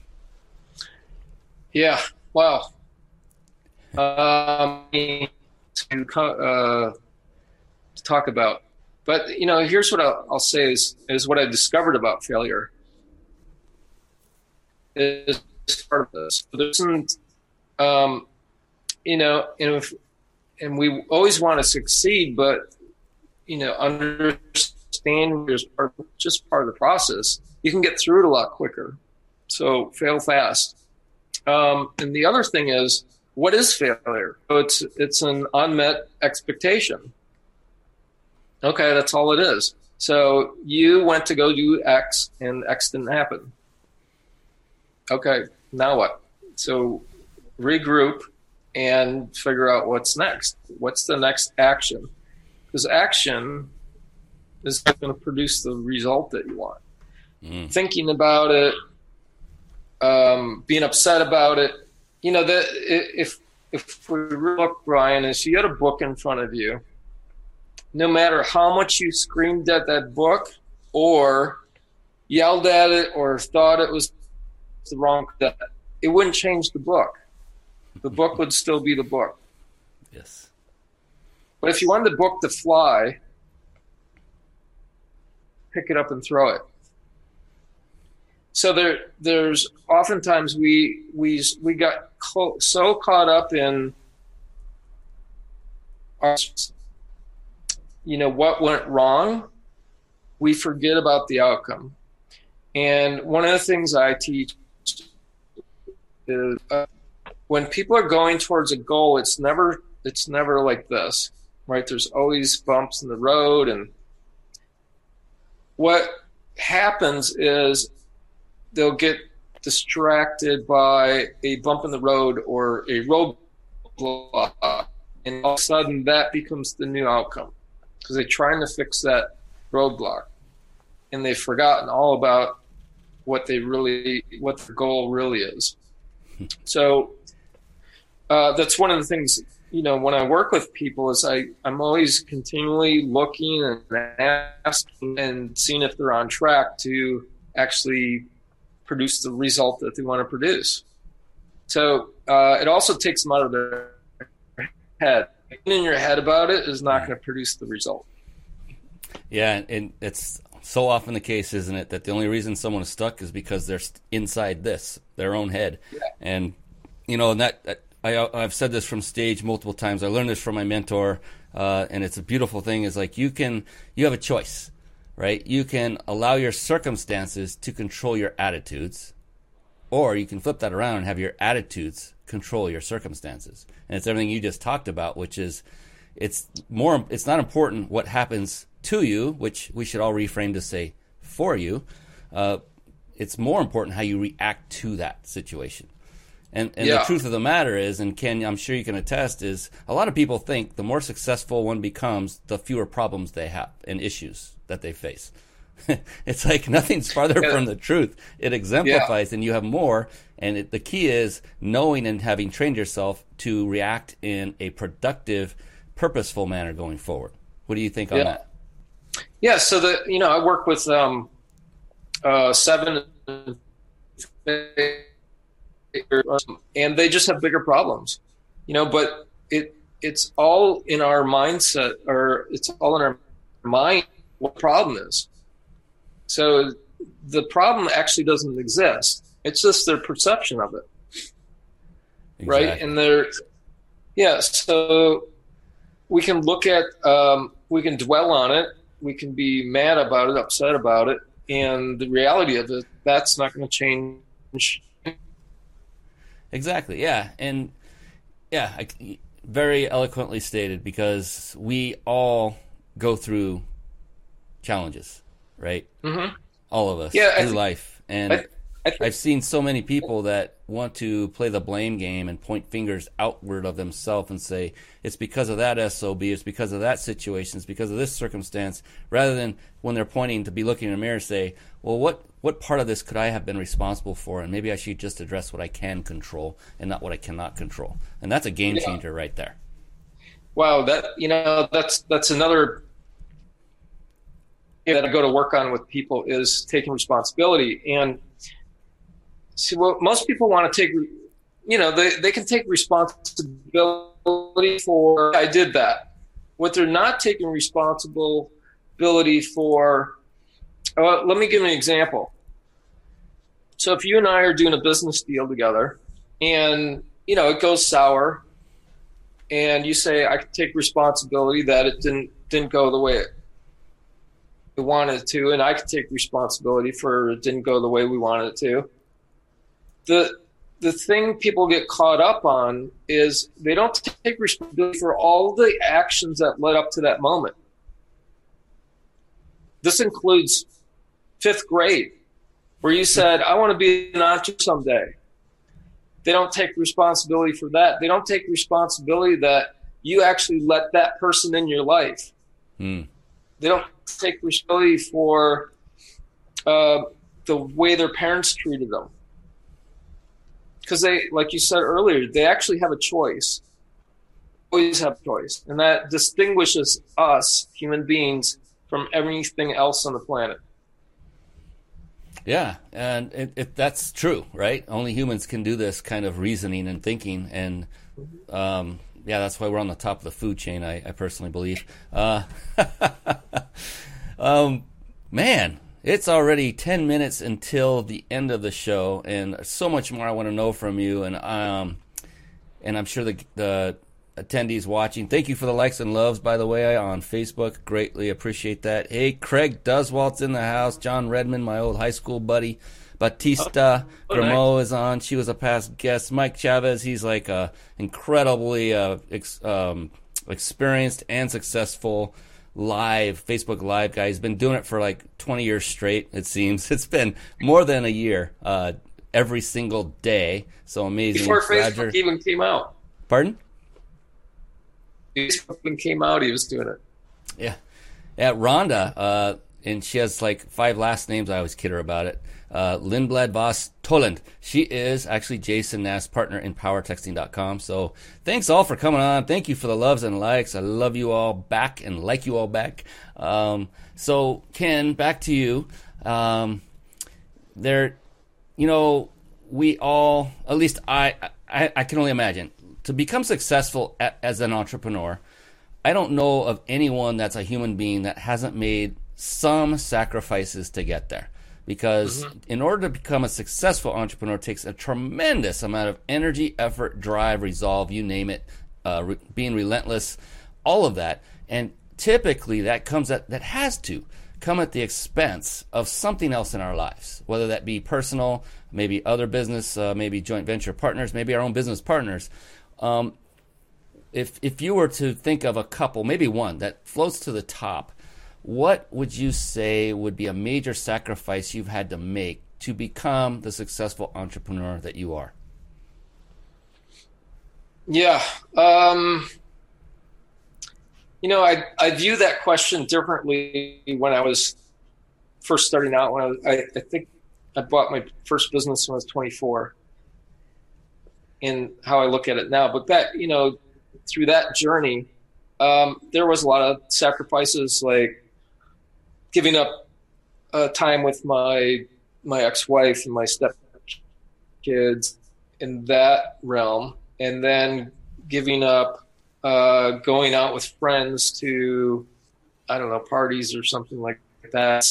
Yeah, wow. To talk about. But, here's what I'll say is what I discovered about failure is part of this. There isn't, and we always want to succeed, but, understand is just part of the process. You can get through it a lot quicker. So fail fast. And the other thing is, what is failure? So it's an unmet expectation. Okay, that's all it is. So you went to go do X and X didn't happen. Okay, now what? So regroup and figure out what's next. What's the next action? Because action is going to produce the result that you want. Thinking about it, being upset about it. If we look, Brian, is you had a book in front of you, no matter how much you screamed at that book or yelled at it or thought it was the wrong, it wouldn't change the book. The book would still be the book. Yes. But if you wanted the book to fly, pick it up and throw it. So there's oftentimes we got so caught up in our, what went wrong, we forget about the outcome. And one of the things I teach is when people are going towards a goal, it's never like this, right? There's always bumps in the road, and what happens is they'll get distracted by a bump in the road or a roadblock, and all of a sudden that becomes the new outcome because they're trying to fix that roadblock, and they've forgotten all about what the goal really is. So that's one of the things, when I work with people is I'm always continually looking and asking and seeing if they're on track to actually produce the result that they want to produce. So it also takes them out of their head. Getting in your head about it is not going to produce the result. Yeah, and it's so often the case, isn't it, that the only reason someone is stuck is because they're inside their own head. Yeah. And, and that I've said this from stage multiple times. I learned this from my mentor, and it's a beautiful thing. Is like you have a choice. Right? You can allow your circumstances to control your attitudes, or you can flip that around and have your attitudes control your circumstances. And it's everything you just talked about, which is it's not important what happens to you, which we should all reframe to say for you. It's more important how you react to that situation. And the truth of the matter is, and Ken, I'm sure you can attest, is a lot of people think the more successful one becomes, the fewer problems they have and issues that they face. It's like nothing's farther from the truth. It exemplifies, and you have more. And the key is knowing and having trained yourself to react in a productive, purposeful manner going forward. What do you think on that? Yeah, so I work with 7 and they just have bigger problems, but it's all in our mindset, or it's all in our mind what the problem is. So the problem actually doesn't exist. It's just their perception of it. Exactly. Right? And so we can look at, we can dwell on it. We can be mad about it, upset about it. And the reality of it, that's not going to change. Exactly. Yeah. And Yeah, very eloquently stated, because we all go through challenges, right? Mm-hmm. All of us through life. And I've seen so many people that want to play the blame game and point fingers outward of themselves and say, it's because of that SOB, it's because of that situation, it's because of this circumstance, rather than when they're pointing to be looking in the mirror, say, well, what part of this could I have been responsible for? And maybe I should just address what I can control and not what I cannot control. And that's a game changer right there. Wow, that's another that I go to work on with people, is taking responsibility. And see, what most people want to take, they can take responsibility for, I did that. What they're not taking responsibility for, let me give an example. So if you and I are doing a business deal together and, it goes sour, and you say, I can take responsibility that it didn't go the way we wanted it to, and I can take responsibility for it didn't go the way we wanted it to. The thing people get caught up on is they don't take responsibility for all the actions that led up to that moment. This includes 5th grade, where you said, I want to be an entrepreneur someday. They don't take responsibility for that. They don't take responsibility that you actually let that person in your life. They don't take responsibility for the way their parents treated them. Because they, like you said earlier, they actually have a choice. Always have a choice. And that distinguishes us, human beings, from everything else on the planet. Yeah, and that's true, right? Only humans can do this kind of reasoning and thinking. And, that's why we're on the top of the food chain, I personally believe. Man, it's already 10 minutes until the end of the show, and so much more I want to know from you. And I'm sure the attendees watching, thank you for the likes and loves, by the way, on Facebook. Greatly appreciate that. Hey, Craig Duswalt's in the house. John Redmond, my old high school buddy. Batista Gramo is on. She was a past guest. Mike Chavez, he's like a incredibly experienced and successful Facebook Live guy. He's been doing it for like 20 years straight, it seems. It's been more than a year, every single day. So amazing. Before Facebook even came out. Pardon? Facebook came out, he was doing it. Yeah. Rhonda, and she has like 5 last names. I always kid her about it. Lindblad Voss Toland. She is actually Jason Nass' partner in PowerTexting.com. So thanks all for coming on. Thank you for the loves and likes. I love you all back and like you all back. So Ken, back to you. We all, at least I can only imagine, to become successful as an entrepreneur, I don't know of anyone that's a human being that hasn't made some sacrifices to get there. Because in order to become a successful entrepreneur, it takes a tremendous amount of energy, effort, drive, resolve, you name it, being relentless, all of that. And typically that has to come at the expense of something else in our lives, whether that be personal, maybe other business, maybe joint venture partners, maybe our own business partners. If you were to think of a couple, maybe one that floats to the top, what would you say would be a major sacrifice you've had to make to become the successful entrepreneur that you are? Yeah. I view that question differently when I was first starting out. I think I bought my first business when I was 24, and how I look at it now. But that, through that journey, there was a lot of sacrifices, like giving up time with my ex-wife and my step-kids in that realm, and then giving up going out with friends to, parties or something like that,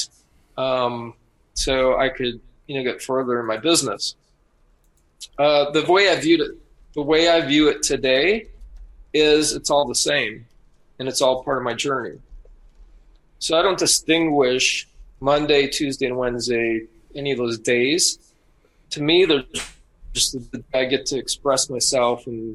so I could, get further in my business. The way I view it today is it's all the same, and it's all part of my journey. So I don't distinguish Monday, Tuesday, and Wednesday, any of those days. To me, they're just, I get to express myself and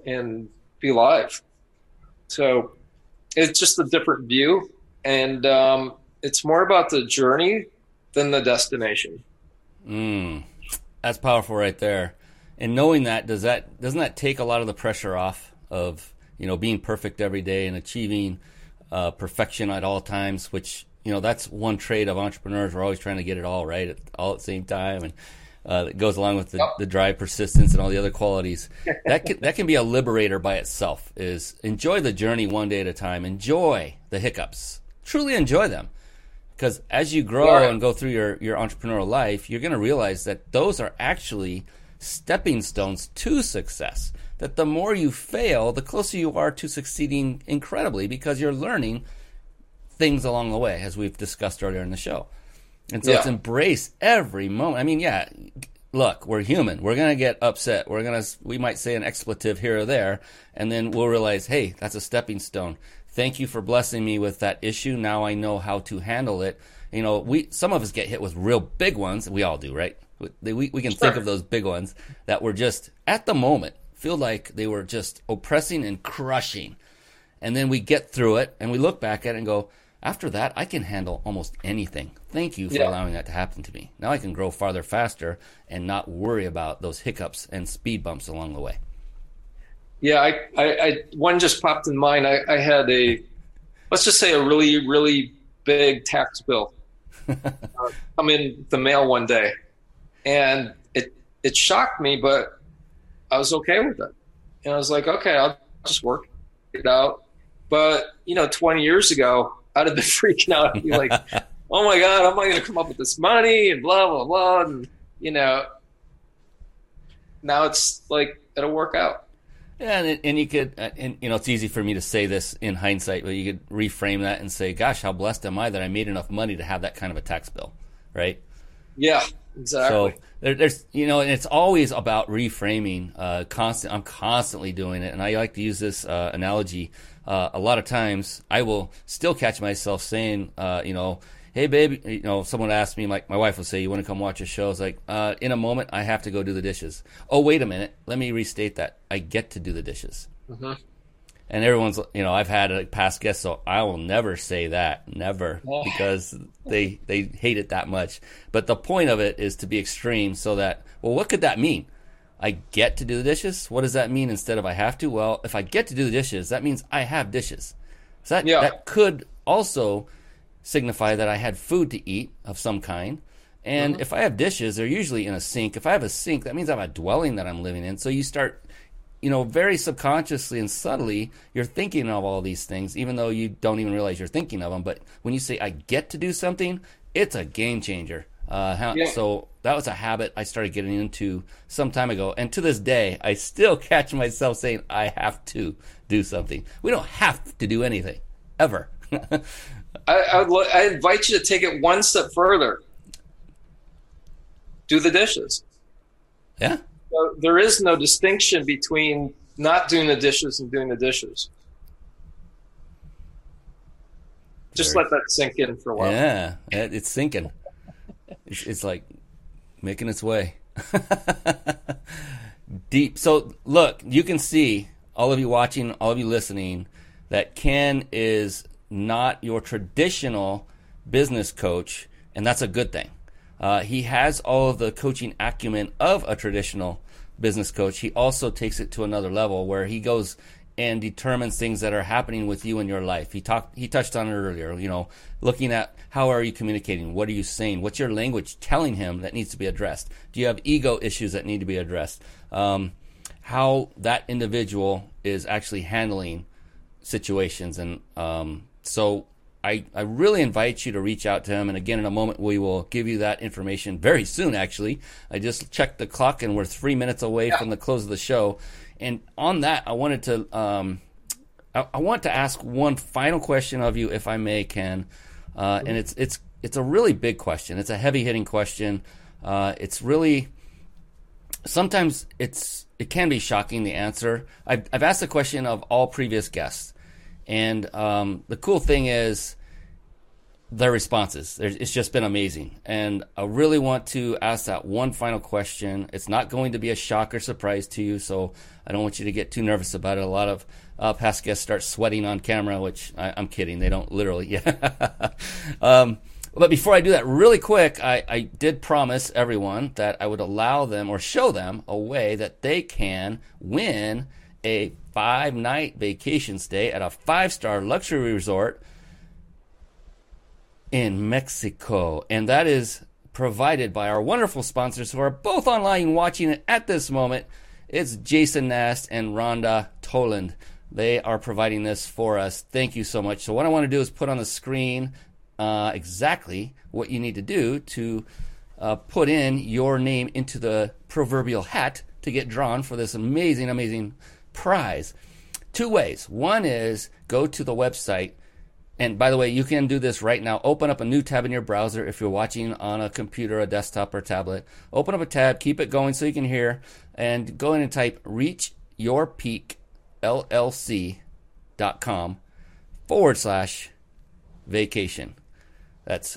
and be live. So it's just a different view, and it's more about the journey than the destination. That's powerful right there. And knowing that, doesn't that take a lot of the pressure off of, being perfect every day and achieving perfection at all times, which, that's one trait of entrepreneurs. We're always trying to get it all right all at the same time. And it goes along with the drive, persistence, and all the other qualities. That can be a liberator by itself, is enjoy the journey one day at a time. Enjoy the hiccups. Truly enjoy them. Because as you grow and go through your entrepreneurial life, you're going to realize that those are actually stepping stones to success. That the more you fail, the closer you are to succeeding incredibly, because you're learning things along the way, as we've discussed earlier in the show. And so it's embrace every moment. I mean, look, we're human. We're going to get upset. We might say an expletive here or there, and then we'll realize, hey, that's a stepping stone. Thank you for blessing me with that issue. Now I know how to handle it. Some of us get hit with real big ones. We all do, right? We can think of those big ones that were just, at the moment, feel like they were just oppressing and crushing. And then we get through it, and we look back at it and go, after that, I can handle almost anything. Thank you for allowing that to happen to me. Now I can grow farther, faster, and not worry about those hiccups and speed bumps along the way. Yeah, I one just popped in mind. I had let's just say a really, really big tax bill come in the mail one day. And it shocked me, but I was okay with it. And I was like, okay, I'll just work it out. But, 20 years ago, I'd have been freaking out. I'd be like, oh my God, how am I going to come up with this money and blah, blah, blah. And, now it's like, it'll work out. Yeah, and you could, it's easy for me to say this in hindsight, but you could reframe that and say, gosh, how blessed am I that I made enough money to have that kind of a tax bill, right? Yeah, exactly. So there's, and it's always about reframing. I'm constantly doing it, and I like to use this analogy. A lot of times, I will still catch myself saying, hey, babe, someone asked me, like my wife will say, you want to come watch a show? It's like, in a moment, I have to go do the dishes. Oh, wait a minute. Let me restate that. I get to do the dishes. Mm-hmm. And everyone's, I've had a past guest, so I will never say that, never, because they hate it that much. But the point of it is to be extreme so that, well, what could that mean? I get to do the dishes? What does that mean instead of I have to? Well, if I get to do the dishes, that means I have dishes. So that could also signify that I had food to eat of some kind. And if I have dishes, they're usually in a sink. If I have a sink, that means I have a dwelling that I'm living in. So you start, very subconsciously and subtly, you're thinking of all these things, even though you don't even realize you're thinking of them. But when you say, I get to do something, it's a game changer. So that was a habit I started getting into some time ago. And to this day, I still catch myself saying, I have to do something. We don't have to do anything, ever. I invite you to take it one step further. Do the dishes. Yeah. So there is no distinction between not doing the dishes and doing the dishes. Just let that sink in for a while. Yeah, it's sinking. It's like making its way. Deep. So look, you can see, all of you watching, all of you listening, that Ken is not your traditional business coach, and that's a good thing. He has all of the coaching acumen of a traditional business coach. He also takes it to another level where he goes and determines things that are happening with you in your life. He touched on it earlier, looking at how are you communicating? What are you saying? What's your language telling him that needs to be addressed? Do you have ego issues that need to be addressed? How that individual is actually handling situations. And so I really invite you to reach out to him. And again, in a moment, we will give you that information very soon, actually. I just checked the clock, and we're 3 minutes away from the close of the show. And on that, I wanted to I want to ask one final question of you, if I may, Ken. And it's a really big question. It's a heavy-hitting question. It's really sometimes it can be shocking, the answer. I've asked the question of all previous guests. And the cool thing is, their responses. It's just been amazing. And I really want to ask that one final question. It's not going to be a shock or surprise to you, so I don't want you to get too nervous about it. A lot of past guests start sweating on camera, which I'm kidding. They don't literally. Yeah. But before I do that, really quick, I did promise everyone that I would allow them or show them a way that they can win a 5-night vacation stay at a 5-star luxury resort in Mexico. And that is provided by our wonderful sponsors who are both online watching it at this moment. It's Jason Nast and Rhonda Toland. They are providing this for us. Thank you so much. So what I want to do is put on the screen exactly what you need to do to put in your name into the proverbial hat to get drawn for this amazing, amazing prize. 2 ways. One is go to the website. And by the way, you can do this right now. Open up a new tab in your browser if you're watching on a computer, a desktop, or tablet. Open up a tab, keep it going so you can hear, and go in and type reachyourpeakllc.com/vacation. That's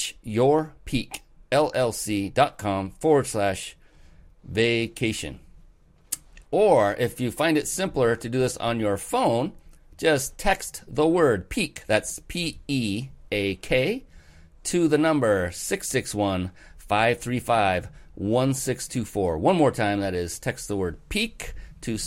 reachyourpeakllc.com/vacation. Or if you find it simpler to do this on your phone, just text the word peak, that's PEAK, to the number 661-535-1624. One more time, that is, text the word peak to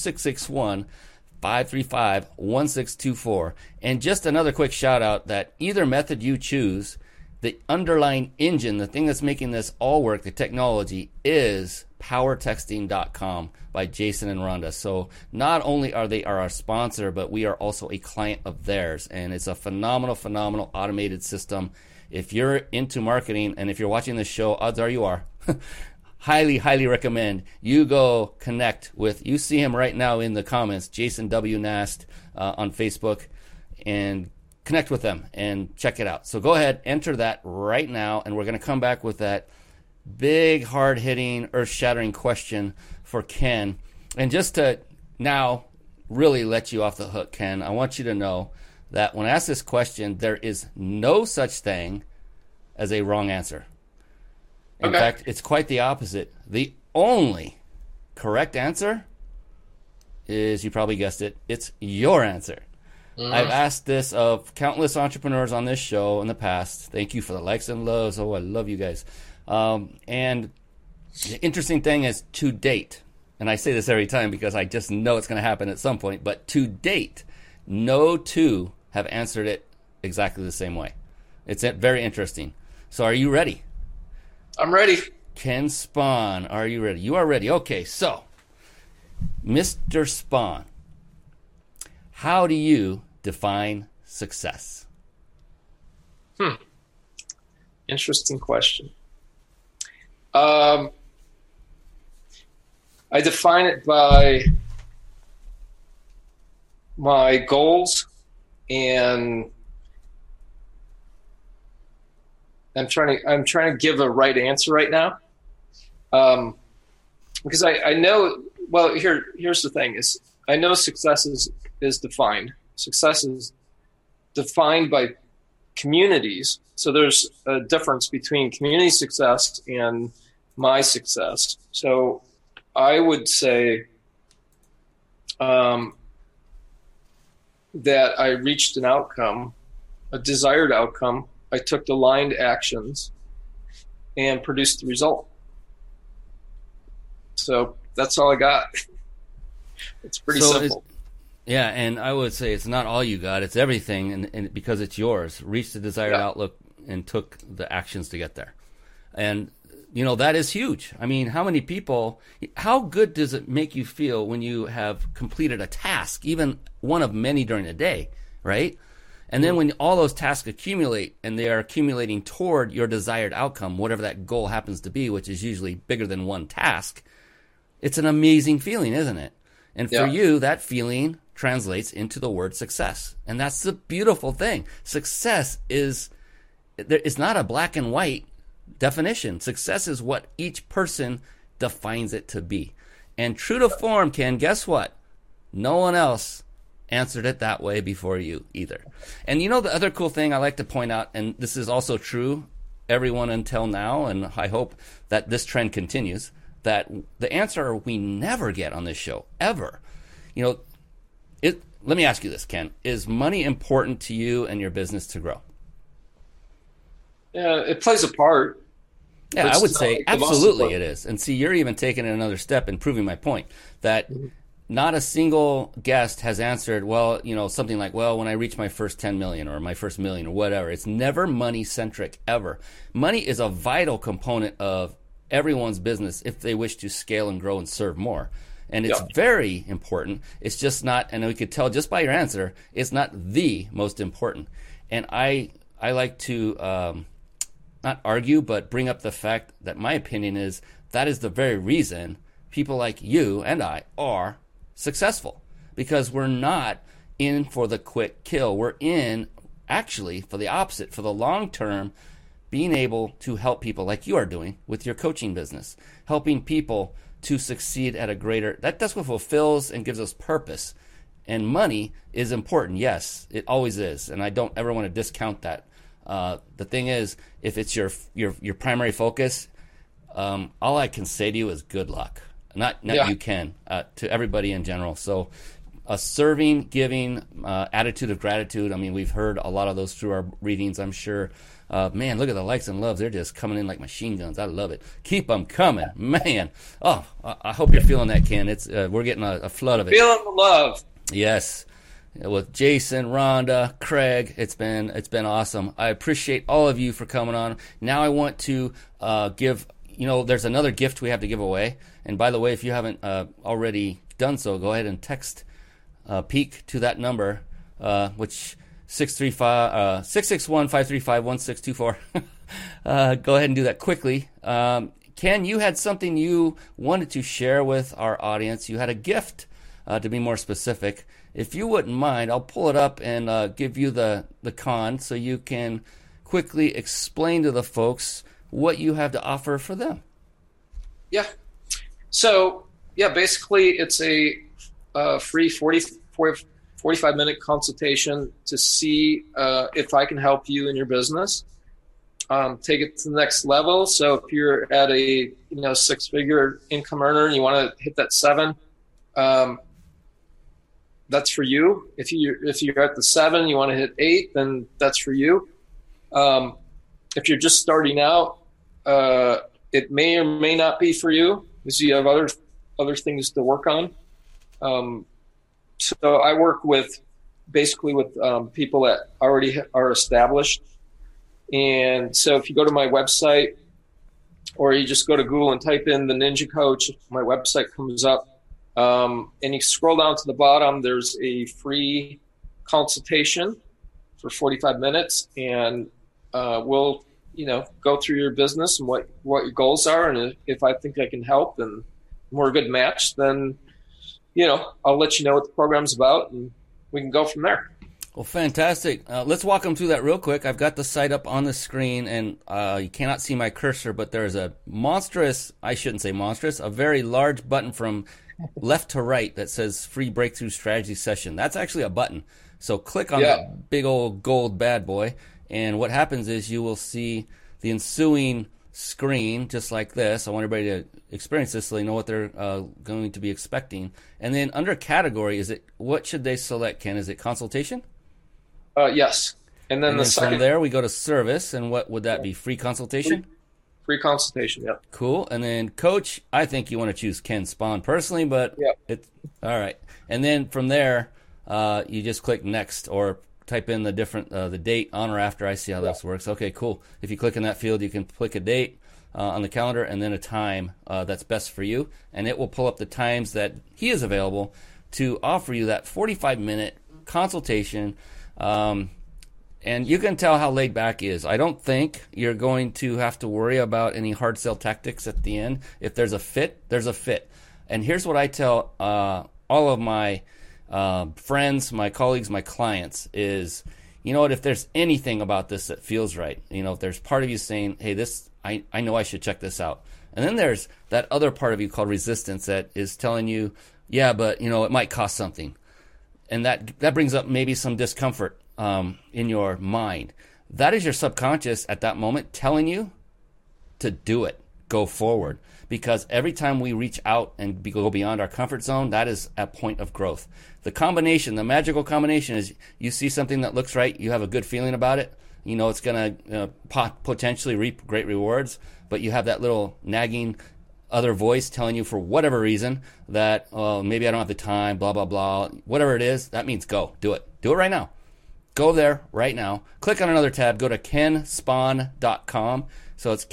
661-535-1624. And just another quick shout out that either method you choose, the underlying engine, the thing that's making this all work, the technology, is powertexting.com by Jason and Rhonda. So not only are they our sponsor, but we are also a client of theirs. And it's a phenomenal, phenomenal automated system. If you're into marketing and if you're watching this show, odds are you are. Highly, highly recommend you go connect with, you see him right now in the comments, Jason W. Nast on Facebook, and connect with them and check it out. So go ahead, enter that right now, and we're going to come back with that big, hard-hitting, earth-shattering question for Ken. And just to now really let you off the hook, Ken, I want you to know that when I ask this question, there is no such thing as a wrong answer. In fact, it's quite the opposite. The only correct answer is, you probably guessed it, it's your answer. I've asked this of countless entrepreneurs on this show in the past. Thank you for the likes and loves. Oh, I love you guys. And the interesting thing is, to date, and I say this every time because I just know it's going to happen at some point, but to date, no two have answered it exactly the same way. It's very interesting. So are you ready? I'm ready. Ken Spahn, are you ready? You are ready. Okay, so, Mr. Spahn, how do you define success? Interesting question. I define it by my goals, and I'm trying to give a right answer right now, because I know. Well, here's the thing: is I know success is defined. Success is defined by communities. So there's a difference between community success and my success. So I would say that I reached an outcome, a desired outcome. I took the aligned actions and produced the result. So that's all I got. It's pretty simple. Yeah, and I would say it's not all you got, it's everything, and because it's yours. Reach the desired outlook and took the actions to get there. And, you know, that is huge. I mean, how many people, how good does it make you feel when you have completed a task, even one of many during the day, right? And then when all those tasks accumulate, and they are accumulating toward your desired outcome, whatever that goal happens to be, which is usually bigger than one task, it's an amazing feeling, isn't it? And for you, that feeling translates into the word success. And that's the beautiful thing. Success is, it's not a black and white definition. Success is what each person defines it to be. And true to form, Ken, guess what? No one else answered it that way before you either. And you know the other cool thing I like to point out, and this is also true everyone until now, and I hope that this trend continues, that the answer we never get on this show, ever, you know, let me ask you this, Ken. Is money important to you and your business to grow? Yeah, it plays a part. Yeah, I would say absolutely it is. And see, you're even taking it another step and proving my point that not a single guest has answered, well, you know, something like, well, when I reach my first 10 million or my first million or whatever. It's never money centric, ever. Money is a vital component of everyone's business if they wish to scale and grow and serve more. And it's very important. It's just not, and we could tell just by your answer, it's not the most important. And I like to not argue, but bring up the fact that my opinion is that is the very reason people like you and I are successful. Because we're not in for the quick kill. We're in, actually, for the opposite, for the long term, being able to help people like you are doing with your coaching business, helping people to succeed at a greater, that's what fulfills and gives us purpose. And money is important. Yes, it always is. And I don't ever want to discount that. The thing is, if it's your primary focus, all I can say to you is good luck. Not you, Ken, to everybody in general. So a serving, giving, attitude of gratitude. I mean, we've heard a lot of those through our readings, I'm sure. Man, look at the likes and loves. They're just coming in like machine guns. I love it. Keep them coming. Man. Oh, I hope you're feeling that, Ken. It's we're getting a flood of it. Feeling the love. Yes. With Jason, Rhonda, Craig, it's been awesome. I appreciate all of you for coming on. Now I want to give, there's another gift we have to give away. And by the way, if you haven't already done so, go ahead and text Peak to that number, which 661-535-1624. Go ahead and do that quickly. Ken, you had something you wanted to share with our audience. You had a gift, to be more specific. If you wouldn't mind, I'll pull it up and give you the con so you can quickly explain to the folks what you have to offer for them. Yeah. So, basically it's a free 45-minute consultation to see if I can help you in your business. Take it to the next level. So if you're at a six-figure income earner and you want to hit that 7, that's for you. If you're at the 7, you want to hit 8, then that's for you. If you're just starting out, it may or may not be for you because you have other things to work on. So I work with people that already are established. And so if you go to my website or you just go to Google and type in the Ninja Coach, my website comes up. And you scroll down to the bottom, there's a free consultation for 45 minutes. And we'll, go through your business and what your goals are. And if I think I can help and we're a good match, then I'll let you know what the program's about and we can go from there. Well, fantastic. Let's walk them through that real quick. I've got the site up on the screen and you cannot see my cursor, but there's a a very large button from left to right that says free breakthrough strategy session. That's actually a button. So click on that big old gold bad boy. And what happens is you will see the ensuing screen just like this. I want everybody to experience this so they know what they're going to be expecting. And then under category, what should they select, Ken? Is it consultation? Yes. And then from there we go to service. And what would that be? Free consultation? Free consultation, yeah. Cool. And then coach, I think you want to choose Ken Spahn personally, but it's all right. And then from there, you just click next or type in the date on or after. I see how this works. Okay, cool. If you click in that field, you can click a date on the calendar and then a time that's best for you. And it will pull up the times that he is available to offer you that 45-minute consultation. And you can tell how laid back he is. I don't think you're going to have to worry about any hard sell tactics at the end. If there's a fit, there's a fit. And here's what I tell all of my friends, my colleagues, my clients is, if there's anything about this that feels right, if there's part of you saying, hey, I know I should check this out. And then there's that other part of you called resistance that is telling you, yeah, but, it might cost something. and that brings up maybe some discomfort in your mind. That is your subconscious at that moment telling you to do it, go forward. Because every time we reach out and go beyond our comfort zone, that is a point of growth. The combination, the magical combination is you see something that looks right, you have a good feeling about it, you know it's going to potentially reap great rewards, but you have that little nagging other voice telling you for whatever reason that, maybe I don't have the time, blah, blah, blah. Whatever it is, that means go. Do it. Do it right now. Go there right now. Click on another tab. Go to kenspahn.com. So it's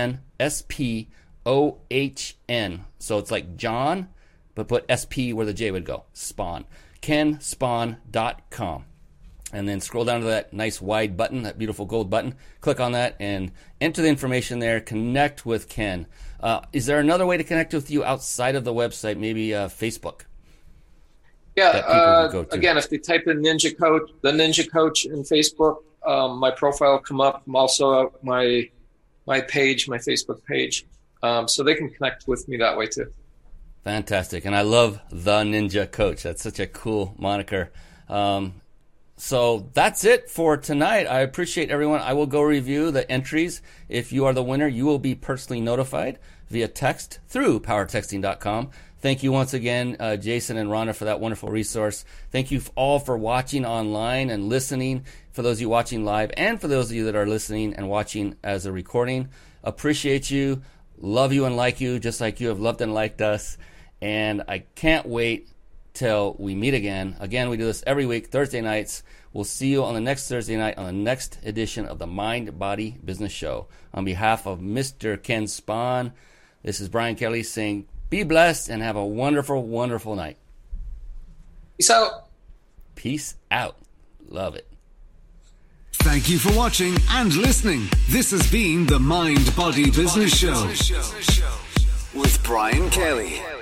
KENSPOHN. So it's like John, but put SP where the J would go. Spahn. kenspahn.com. And then scroll down to that nice wide button, that beautiful gold button. Click on that and enter the information there. Connect with Ken. Is there another way to connect with you outside of the website? Maybe Facebook? Yeah. Again, if they type in Ninja Coach, the Ninja Coach in Facebook, my profile will come up. I'm also my page, my Facebook page. So they can connect with me that way too. Fantastic. And I love the Ninja Coach. That's such a cool moniker. So that's it for tonight. I appreciate everyone. I will go review the entries. If you are the winner, you will be personally notified via text through powertexting.com. Thank you once again, Jason and Rhonda, for that wonderful resource. Thank you all for watching online and listening, for those of you watching live, and for those of you that are listening and watching as a recording. Appreciate you, love you and like you, just like you have loved and liked us. And I can't wait till we meet again. Again, we do this every week, Thursday nights. We'll see you on the next Thursday night on the next edition of the Mind Body Business Show. On behalf of Mr. Ken Spahn, this is Brian Kelly saying, be blessed and have a wonderful, wonderful night. Peace out. Peace out. Love it. Thank you for watching and listening. This has been the Mind Body Business Show with Brian Kelly.